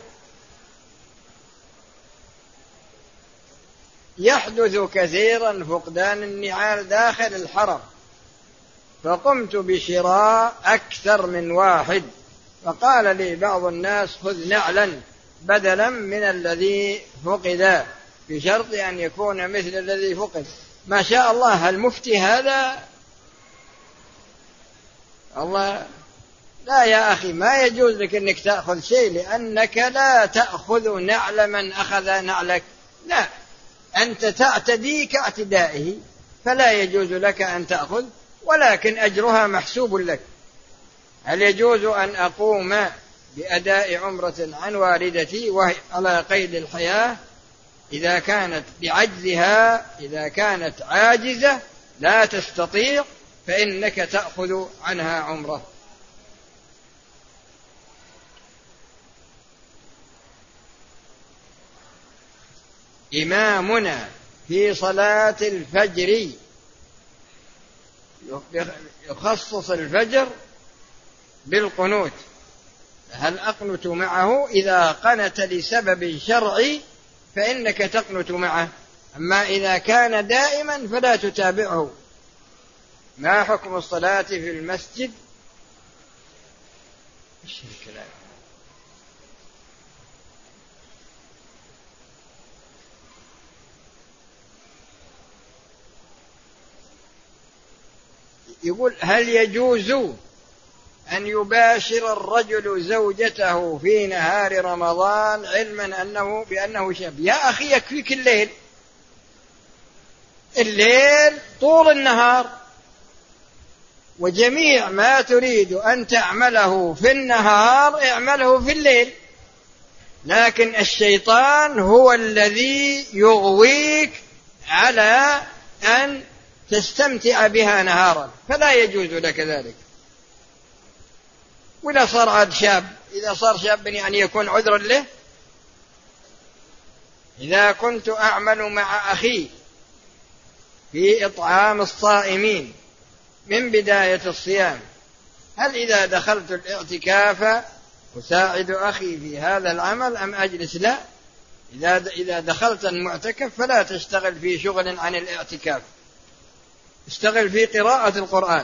Speaker 2: يحدث كثيرا فقدان النعال داخل الحرم، فقمت بشراء أكثر من واحد، فقال لي بعض الناس خذ نعلا بدلا من الذي فقد بشرط أن يكون مثل الذي فقد. ما شاء الله، المفتي هذا الله. لا يا أخي، ما يجوز لك أنك تأخذ شيء، لأنك لا تأخذ نعل من أخذ نعلك، لا، أنت تعتدي كاعتدائه، فلا يجوز لك أن تأخذ، ولكن أجرها محسوب لك. هل يجوز أن أقوم بأداء عمرة عن والدتي وهي على قيد الحياة إذا كانت بعجزها، إذا كانت عاجزة لا تستطيع فإنك تأخذ عنها عمرة؟ إمامنا في صلاة الفجر يخصص الفجر بالقنوت، هل أقنت معه؟ إذا قنت لسبب شرعي فإنك تقنت معه، أما إذا كان دائما فلا تتابعه. ما حكم الصلاة في المسجد؟ إيش الكلام؟ يقول هل يجوز أن يباشر الرجل زوجته في نهار رمضان علما بأنه شاب؟ يا أخي يكفيك الليل طول النهار، وجميع ما تريد أن تعمله في النهار اعمله في الليل، لكن الشيطان هو الذي يغويك على أن تستمتع بها نهارا، فلا يجوز لك ذلك. ولا صار عاد شاب، إذا صار شاب يعني يكون عذرا له. إذا كنت أعمل مع أخي في إطعام الصائمين من بداية الصيام، هل إذا دخلت الاعتكاف أساعد أخي في هذا العمل أم أجلس؟ لا، إذا دخلت المعتكف فلا تشتغل في شغل عن الاعتكاف، اشتغل في قراءة القرآن.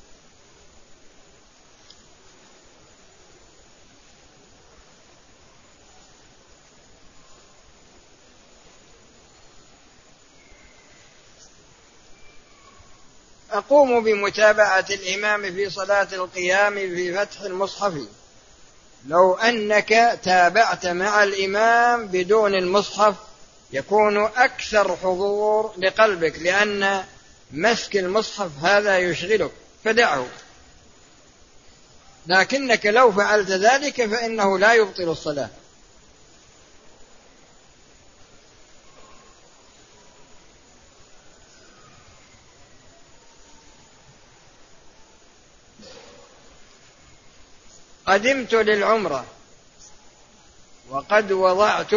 Speaker 2: أقوم بمتابعة الإمام في صلاة القيام في فتح المصحف، لو أنك تابعت مع الإمام بدون المصحف يكون أكثر حضور لقلبك، لأن مسك المصحف هذا يشغلك فدعه، لكنك لو فعلت ذلك فإنه لا يبطل الصلاة. قدمت للعمرة وقد وضعت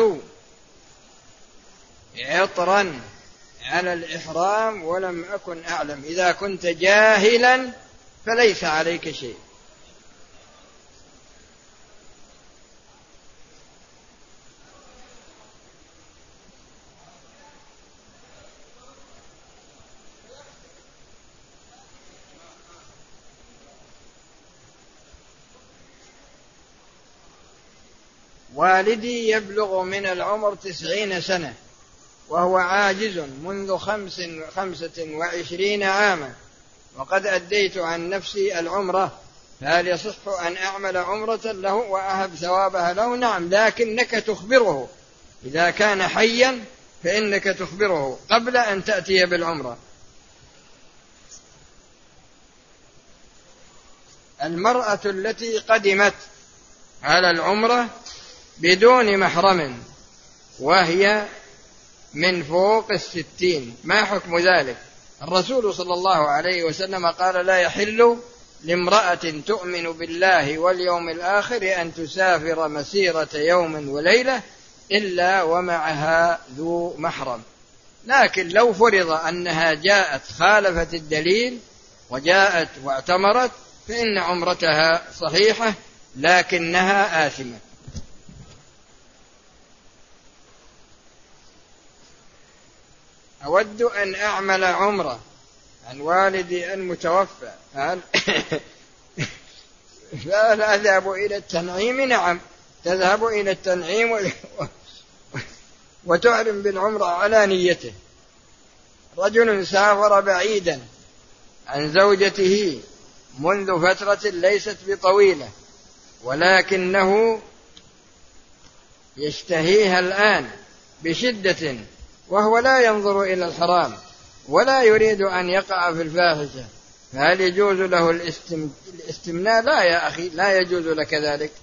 Speaker 2: عطرا على الإحرام ولم أكن أعلم، إذا كنت جاهلا فليس عليك شيء. والدي يبلغ من العمر 90 سنة وهو عاجز منذ 25 عاما، وقد أديت عن نفسي العمرة، فهل يصح أن أعمل عمرة له وأهب ثوابها له؟ نعم، لكنك تخبره إذا كان حيا، فإنك تخبره قبل أن تأتي بالعمرة. المرأة التي قدمت على العمرة بدون محرم وهي من فوق 60. ما حكم ذلك؟ الرسول صلى الله عليه وسلم قال: لا يحل لامرأة تؤمن بالله واليوم الآخر أن تسافر مسيرة يوم وليلة إلا ومعها ذو محرم. لكن لو فرض أنها جاءت خالفت الدليل وجاءت واعتمرت فإن عمرتها صحيحة لكنها آثمة. أود أن أعمل عمرة عن والدي المتوفى، فهل أذهب إلى التنعيم؟ نعم، تذهب إلى التنعيم وتحرم بالعمرة على نيته. رجل سافر بعيدا عن زوجته منذ فترة ليست بطويلة ولكنه يشتهيها الآن بشدة وهو لا ينظر إلى الحرام ولا يريد أن يقع في الفاحشة، فهل يجوز له الاستمناء؟ لا يا أخي، لا يجوز لك ذلك.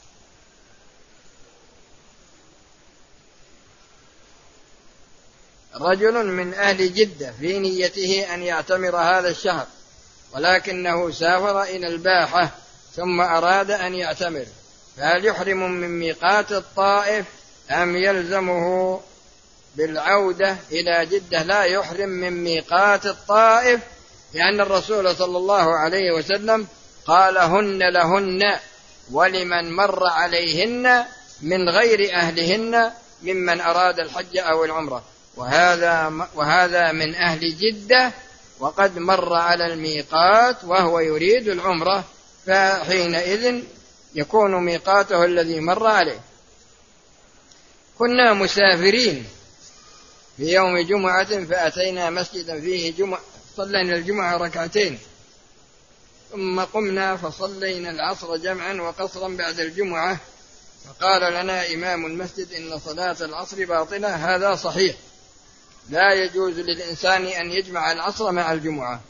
Speaker 2: رجل من أهل جدة في نيته أن يعتمر هذا الشهر ولكنه سافر إلى الباحة ثم أراد أن يعتمر، فهل يحرم من ميقات الطائف أم يلزمه بالعودة إلى جدة؟ لا يحرم من ميقات الطائف، لأن الرسول صلى الله عليه وسلم قال: هن لهن ولمن مر عليهن من غير أهلهن ممن أراد الحج أو العمرة، وهذا من أهل جدة وقد مر على الميقات وهو يريد العمرة، فحينئذ يكون ميقاته الذي مر عليه. كنا مسافرين في يوم جمعة فأتينا مسجدا فيه جمعة، صلينا الجمعة ركعتين ثم قمنا فصلينا العصر جمعا وقصرا بعد الجمعة، فقال لنا إمام المسجد: إن صلاة العصر باطلة. هذا صحيح، لا يجوز للإنسان أن يجمع العصر مع الجمعة.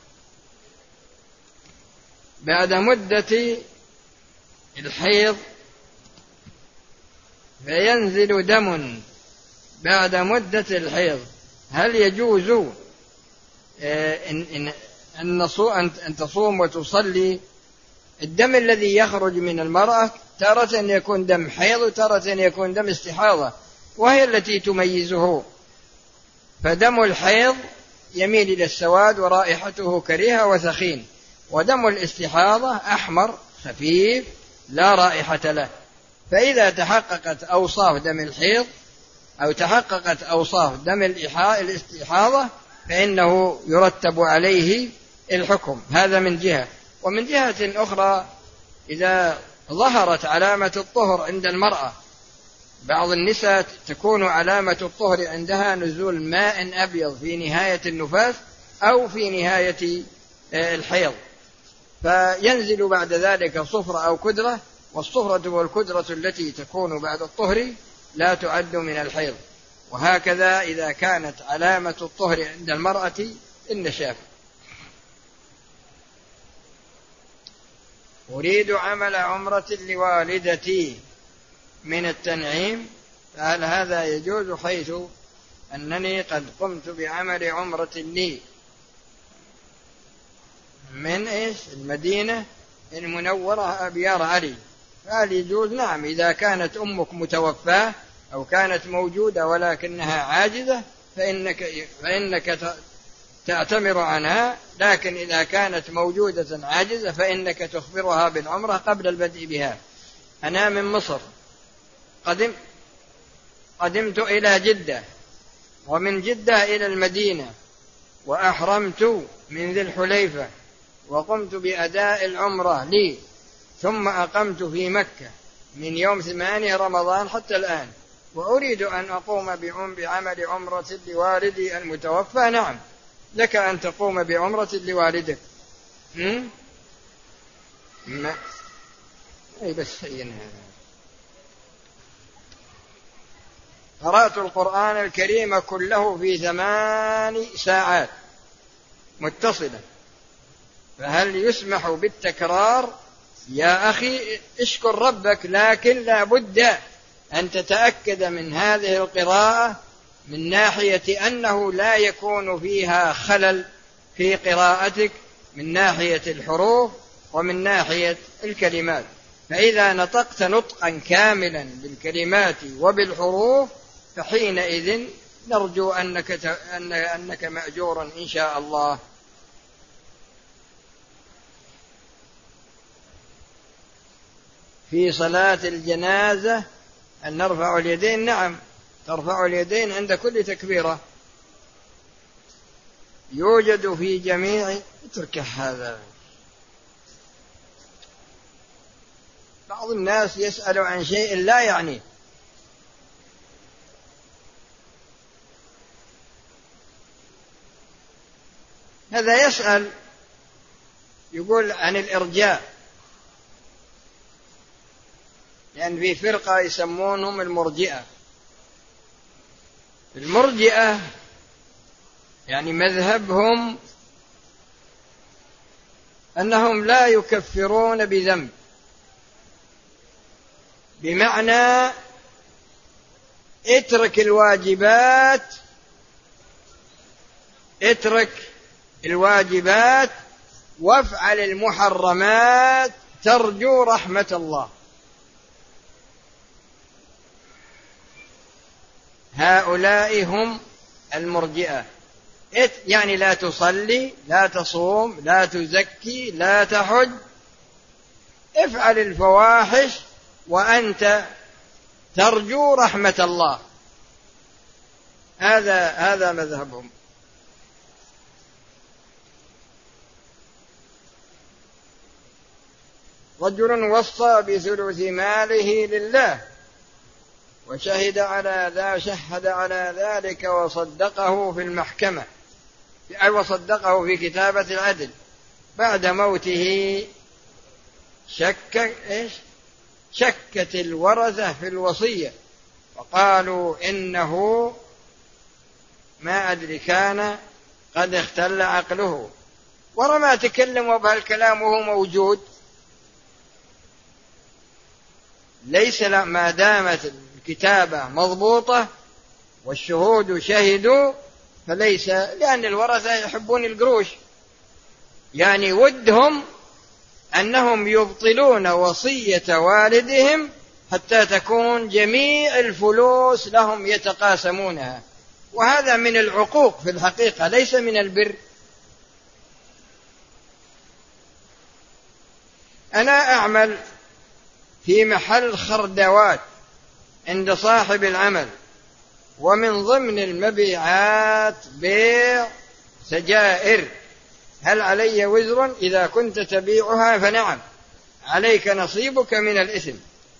Speaker 2: بعد مدة الحيض فينزل دم بعد مدة الحيض، هل يجوز أن تصوم وتصلي؟ الدم الذي يخرج من المرأة تارة يكون دم حيض وتارة يكون دم استحاضة، وهي التي تميزه. فدم الحيض يميل إلى السواد ورائحته كريهة وثخين، ودم الاستحاضة أحمر خفيف لا رائحة له. فإذا تحققت أوصاف دم الحيض أو تحققت أوصاف دم الاستحاضة فإنه يرتب عليه الحكم. هذا من جهة. ومن جهة أخرى إذا ظهرت علامة الطهر عند المرأة، بعض النساء تكون علامة الطهر عندها نزول ماء أبيض في نهاية النفاس أو في نهاية الحيض، فينزل بعد ذلك صفرة أو كدرة، والصفرة والكدرة التي تكون بعد الطهر لا تعد من الحيض. وهكذا إذا كانت علامة الطهر عند المرأة النشاف. أريد عمل عمرة لوالدتي من التنعيم، فهل هذا يجوز حيث أنني قد قمت بعمل عمرة لي من المدينة المنورة أبيار علي؟ فهل يجوز؟ نعم، إذا كانت أمك متوفاة أو كانت موجودة ولكنها عاجزة فإنك تعتمر عنها، لكن إذا كانت موجودة عاجزة فإنك تخبرها بالعمرة قبل البدء بها. أنا من مصر قدمت إلى جدة، ومن جدة إلى المدينة، وأحرمت من ذي الحليفة وقمت بأداء العمرة لي، ثم أقمت في مكة من يوم 8 رمضان حتى الآن، وأريد أن أقوم بعمل عمرة لوالدي المتوفى. نعم، لك أن تقوم بعمرة لوالدك. بس قرأت القرآن الكريم كله في 8 ساعات متصلة، فهل يسمح بالتكرار؟ يا أخي اشكر ربك، لكن لا بد أن تتأكد من هذه القراءة من ناحية أنه لا يكون فيها خلل في قراءتك من ناحية الحروف ومن ناحية الكلمات. فإذا نطقت نطقا كاملا بالكلمات وبالحروف فحينئذ نرجو أنك مأجور إن شاء الله. في صلاة الجنازة أن نرفع اليدين؟ نعم، ترفع اليدين عند كل تكبيرة. يوجد في جميع، اترك هذا. بعض الناس يسأل عن شيء لا يعني. هذا يسأل يقول عن الإرجاء، لأن في فرقة يسمونهم المرجئة. المرجئة يعني مذهبهم أنهم لا يكفرون بذنب، بمعنى اترك الواجبات وافعل المحرمات ترجو رحمة الله. هؤلاء هم المرجئة. يعني لا تصلي، لا تصوم، لا تزكي، لا تحج، افعل الفواحش وأنت ترجو رحمة الله. هذا مذهبهم. رجل وصى بثلث ماله لله وشهد على ذلك وصدقه في المحكمة، أي وصدقه في كتابة العدل. بعد موته شكت الورثة في الوصية وقالوا إنه ما أدري كان قد اختل عقله، ورما تكلم بهالكلام وهو موجود. ليس ما دامت الكتابة مضبوطة والشهود شهدوا فليس، لأن الورثة يحبون القروش، يعني ودهم أنهم يبطلون وصية والدهم حتى تكون جميع الفلوس لهم يتقاسمونها، وهذا من العقوق في الحقيقة، ليس من البر. أنا أعمل في محل خردوات عند صاحب العمل، ومن ضمن المبيعات بيع سجائر. هل علي وزر إذا كنت تبيعها؟ فنعم، عليك نصيبك من الإثم.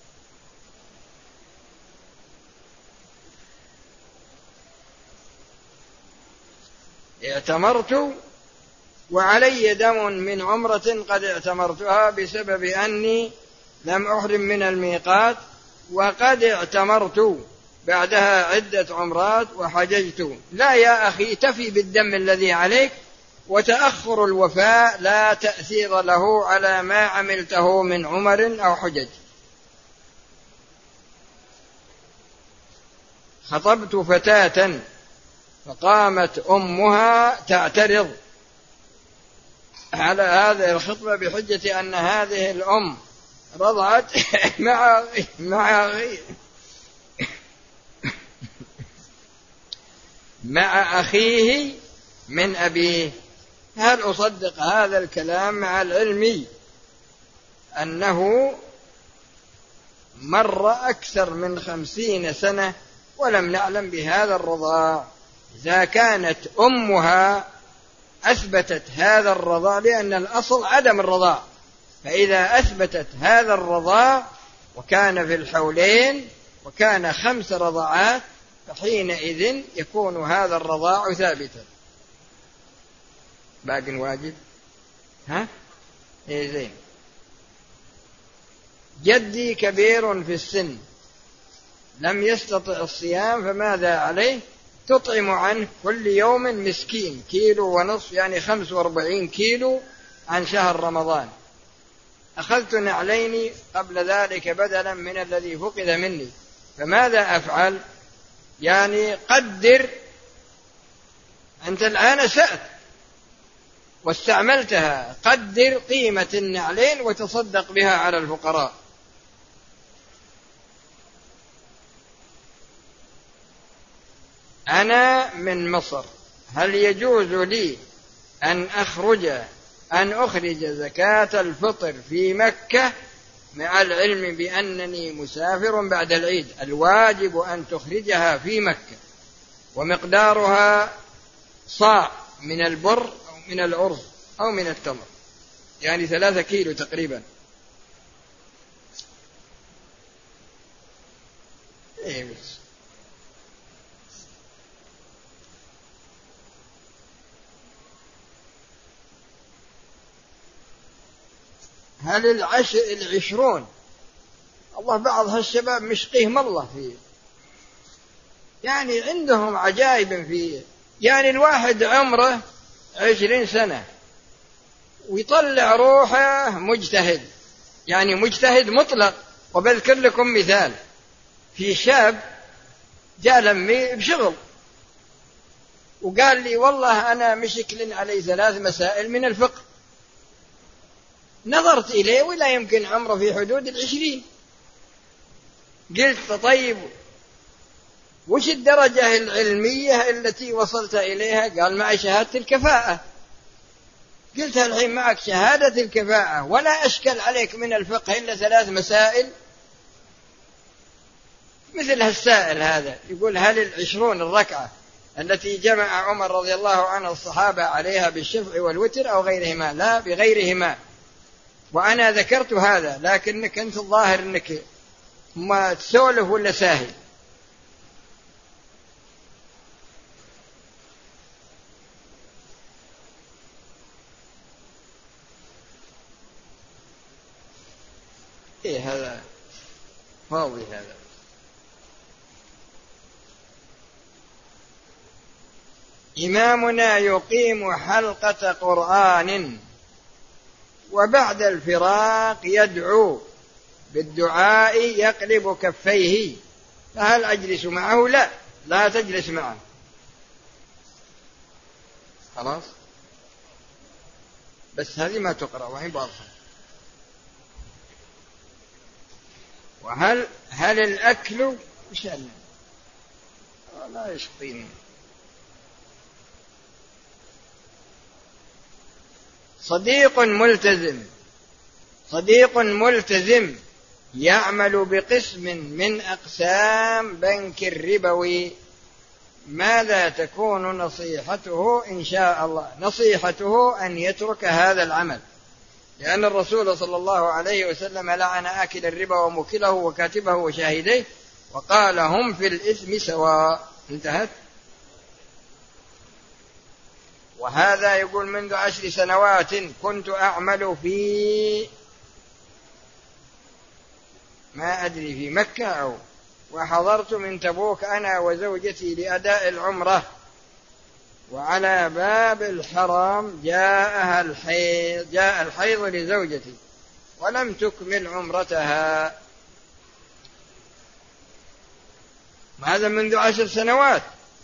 Speaker 2: اعتمرت وعلي دم من عمرة قد اعتمرتها بسبب أني لم أحرم من الميقات، وقد اعتمرت بعدها عدة عمرات وحججت. لا يا أخي، تفي بالدم الذي عليك، وتأخر الوفاء لا تأثير له على ما عملته من عمر أو حجج. خطبت فتاة فقامت أمها تعترض على هذه الخطبة بحجة أن هذه الأم رضعت مع أخيه من أبيه. هل أصدق هذا الكلام مع العلم أنه مر أكثر من 50 سنة ولم نعلم بهذا الرضاع؟ إذا كانت أمها أثبتت هذا الرضاع، لأن الأصل عدم الرضاع، فإذا أثبتت هذا الرضاع وكان في الحولين وكان 5 رضعات فحينئذ يكون هذا الرضاع ثابتا. باقي واجب. زين. جدي كبير في السن لم يستطع الصيام، فماذا عليه؟ تطعم عنه كل يوم مسكين 1.5 كيلو، يعني 45 كيلو عن شهر رمضان. أخذت نعلين قبل ذلك بدلا من الذي فقد مني، فماذا أفعل؟ يعني قدر، أنت الآن سأت واستعملتها، قدر قيمة النعلين وتصدق بها على الفقراء. أنا من مصر، هل يجوز لي أن أخرج زكاة الفطر في مكة مع العلم بأنني مسافر بعد العيد؟ الواجب أن تخرجها في مكة، ومقدارها صاع من البر أو من الأرز أو من التمر، يعني 3 كيلو تقريبا. هل 20 الله بعض هالشباب مشقيهم الله فيه، يعني عندهم عجائب فيه. يعني الواحد عمره 20 سنة ويطلع روحه مجتهد، يعني مجتهد مطلق. وبذكر لكم مثال، في شاب جاء لمي بشغل وقال لي والله أنا مشكل علي 3 مسائل من الفقه. نظرت إليه ولا يمكن عمره في حدود 20. قلت طيب وش الدرجة العلمية التي وصلت إليها؟ قال معي شهادة الكفاءة. قلت الحين معك شهادة الكفاءة ولا أشكل عليك من الفقه إلا 3 مسائل؟ مثل هالسائل هذا يقول هل 20 الركعة التي جمع عمر رضي الله عنه الصحابة عليها بالشفع والوتر أو غيرهما؟ لا، بغيرهما. وأنا ذكرت هذا، لكنك أنت الظاهر أنك ما تسولف ولا ساهل. إيه هذا فاضي هذا. إمامنا يقيم حلقة قرآن وبعد الفراق يدعو بالدعاء يقلب كفيه، فهل أجلس معه؟ لا، لا تجلس معه. خلاص، بس هذه ما تقرأ وهي باطلة. وهل الأكل وش لا يشقيني. صديق ملتزم يعمل بقسم من أقسام بنك الربوي، ماذا تكون نصيحته إن شاء الله؟ نصيحته أن يترك هذا العمل، لأن الرسول صلى الله عليه وسلم لعن آكل الربا وموكله وكاتبه وشاهديه وقال هم في الإثم سواء. انتهت. وهذا يقول منذ 10 سنوات كنت أعمل في ما أدري في مكة وحضرت من تبوك أنا وزوجتي لأداء العمرة، وعلى باب الحرام جاء الحيض لزوجتي ولم تكمل عمرتها. هذا منذ 10 سنوات.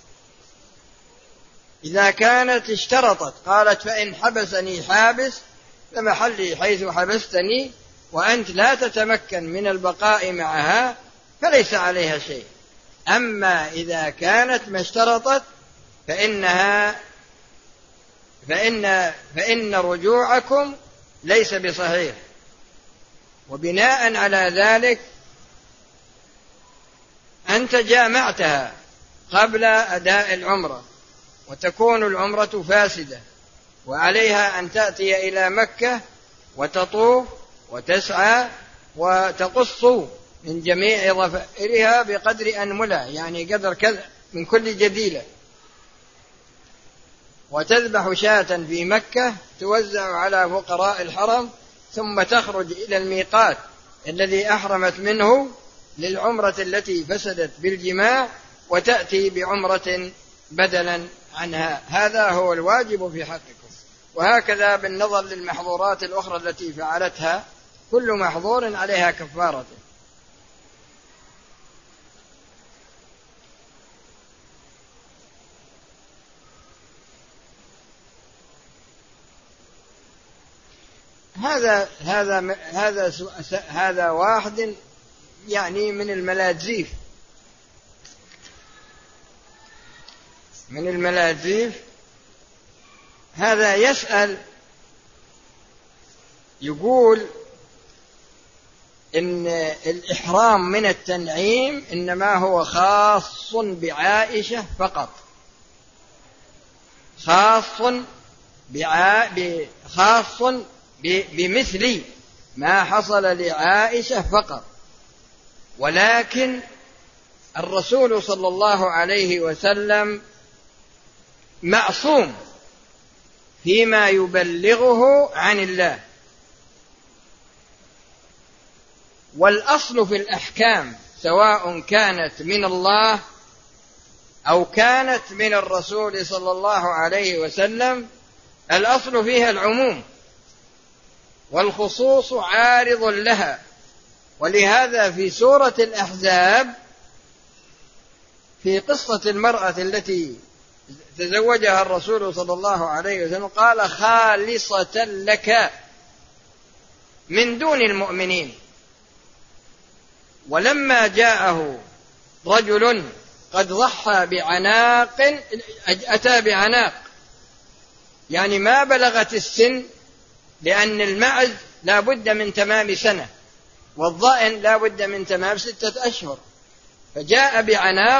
Speaker 2: إذا كانت اشترطت قالت فإن حبسني حابس فمحلي حيث حبستني، وأنت لا تتمكن من البقاء معها فليس عليها شيء. أما إذا كانت ما اشترطت فإن رجوعكم ليس بصحيح. وبناء على ذلك أنت جامعتها قبل أداء العمرة وتكون العمرة فاسدة، وعليها أن تأتي إلى مكة وتطوف وتسعى وتقص من جميع ظفائرها بقدر أنملة، يعني قدر كذا من كل جديلة، وتذبح شاة في مكة توزع على فقراء الحرم، ثم تخرج إلى الميقات الذي أحرمت منه للعمرة التي فسدت بالجماع، وتأتي بعمرة بدلا عنها. هذا هو الواجب في حقكم. وهكذا بالنظر للمحظورات الأخرى التي فعلتها، كل محظور عليها كفارته. هذا واحد يعني من الملاذيف هذا يسأل يقول إن الإحرام من التنعيم إنما هو خاص بعائشة فقط، خاص بمثل ما حصل لعائشة فقط، ولكن الرسول صلى الله عليه وسلم معصوم فيما يبلغه عن الله. والأصل في الأحكام سواء كانت من الله أو كانت من الرسول صلى الله عليه وسلم الأصل فيها العموم، والخصوص عارض لها. ولهذا في سورة الأحزاب في قصة المرأة التي تزوجها الرسول صلى الله عليه وسلم قال خالصة لك من دون المؤمنين. ولما جاءه رجل قد ضحى بعناق، أتى بعناق يعني ما بلغت السن، لأن المعز لا بد من تمام سنة والضأن لا بد من تمام 6 أشهر، فجاء بعناق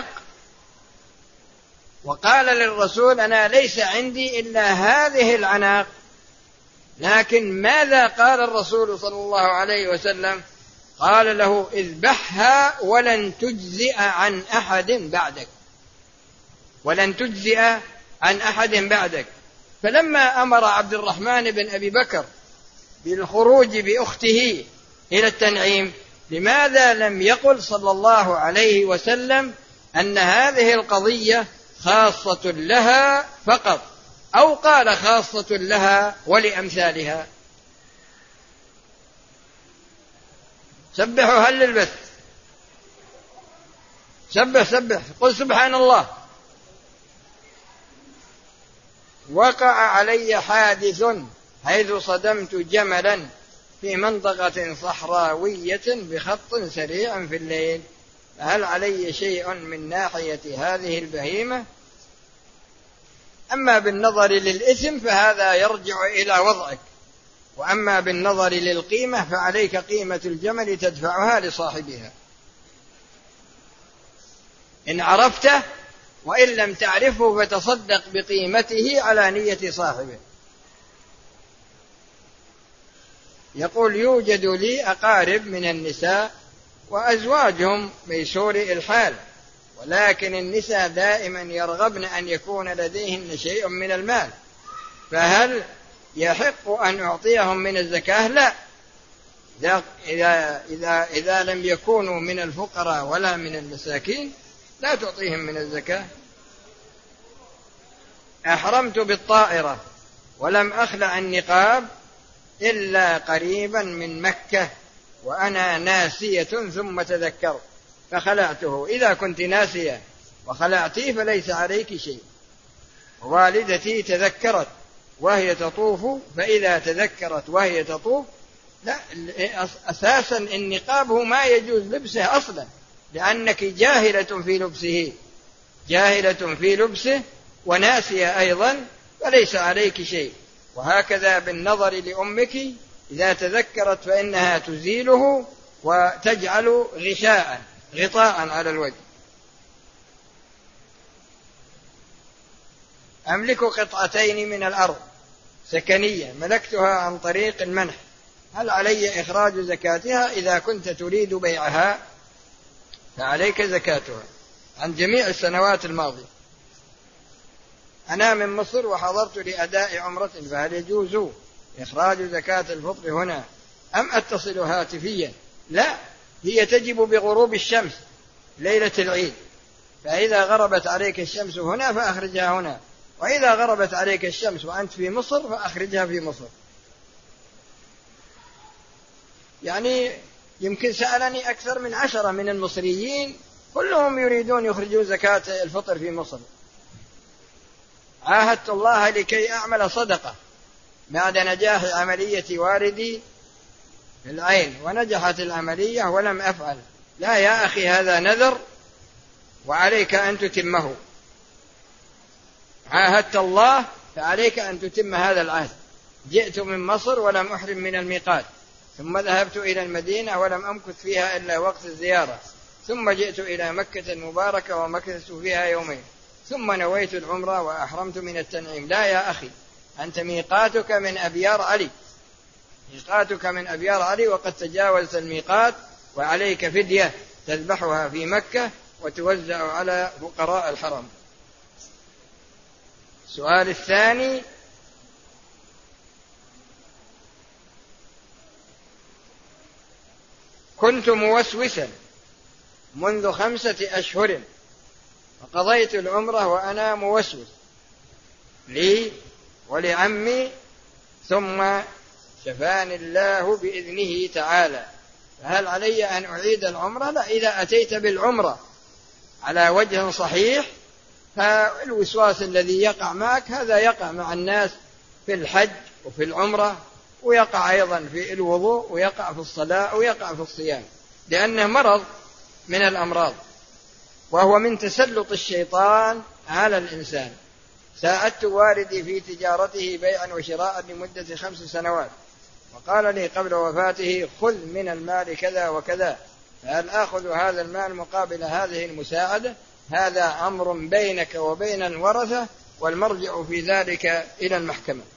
Speaker 2: وقال للرسول أنا ليس عندي إلا هذه العناق. لكن ماذا قال الرسول صلى الله عليه وسلم؟ قال له اذبحها ولن تجزئ عن أحد بعدك، ولن تجزئ عن أحد بعدك. فلما أمر عبد الرحمن بن أبي بكر بالخروج بأخته إلى التنعيم، لماذا لم يقل صلى الله عليه وسلم أن هذه القضية خاصة لها فقط، أو قال خاصة لها ولأمثالها؟ سبحوا هل البث، سبح قل سبحان الله. وقع علي حادث حيث صدمت جملا في منطقة صحراوية بخط سريع في الليل، هل علي شيء من ناحية هذه البهيمة؟ أما بالنظر للإثم فهذا يرجع إلى وضعك، وأما بالنظر للقيمة فعليك قيمة الجمل تدفعها لصاحبها إن عرفته، وإن لم تعرفه فتصدق بقيمته على نية صاحبه. يقول يوجد لي أقارب من النساء وأزواجهم ميسور الحال، ولكن النساء دائما يرغبن أن يكون لديهن شيء من المال، فهل يحق أن أعطيهم من الزكاة؟ لا، إذا لم يكونوا من الفقراء ولا من المساكين لا تعطيهم من الزكاة. أحرمت بالطائرة ولم أخلع النقاب إلا قريبا من مكة وأنا ناسية ثم تذكرت فخلعته. إذا كنت ناسية وخلعتي فليس عليك شيء. والدتي تذكرت وهي تطوف، فإذا تذكرت وهي تطوف لا، أساسا النقاب هو ما يجوز لبسه أصلا، لأنك جاهلة في لبسه وناسية أيضا، فليس عليك شيء. وهكذا بالنظر لأمك إذا تذكرت فإنها تزيله وتجعل غطاء على الوجه. أملك قطعتين من الأرض سكنية ملكتها عن طريق المنح، هل علي إخراج زكاتها؟ إذا كنت تريد بيعها فعليك زكاتها عن جميع السنوات الماضية. أنا من مصر وحضرت لأداء عمرة، فهل يجوز إخراج زكاة الفطر هنا أم أتصل هاتفيا؟ لا، هي تجب بغروب الشمس ليلة العيد، فإذا غربت عليك الشمس هنا فأخرجها هنا، وإذا غربت عليك الشمس وأنت في مصر فأخرجها في مصر. يعني يمكن سألني أكثر من 10 من المصريين كلهم يريدون يخرجوا زكاة الفطر في مصر. عاهدت الله لكي أعمل صدقة بعد نجاح عملية والدي في العين، ونجحت العملية ولم أفعل. لا يا أخي، هذا نذر وعليك أن تتمه. عاهدت الله فعليك أن تتم هذا العهد. جئت من مصر ولم أحرم من الميقات، ثم ذهبت إلى المدينة ولم أمكث فيها إلا وقت الزيارة، ثم جئت إلى مكة المباركة ومكثت فيها يومين، ثم نويت العمرة وأحرمت من التنعيم. لا يا أخي، أنت ميقاتك من أبيار علي، ميقاتك من أبيار علي، وقد تجاوزت الميقات، وعليك فدية تذبحها في مكة وتوزع على فقراء الحرم. السؤال الثاني: كنت موسوسا منذ 5 أشهر، وقضيت العمرة وأنا موسوس لي ولعمي، ثم شفاني الله بإذنه تعالى، فهل علي أن أعيد العمرة؟ لا، إذا أتيت بالعمرة على وجه صحيح، فالوسواس الذي يقع معك هذا يقع مع الناس في الحج وفي العمرة، ويقع أيضا في الوضوء، ويقع في الصلاة، ويقع في الصيام، لأنه مرض من الأمراض، وهو من تسلط الشيطان على الإنسان. ساعدت والدي في تجارته بيعا وشراء لمدة 5 سنوات، وقال لي قبل وفاته: خذ من المال كذا وكذا، فهل آخذ هذا المال مقابل هذه المساعدة؟ هذا أمر بينك وبين الورثة، والمرجع في ذلك إلى المحكمة.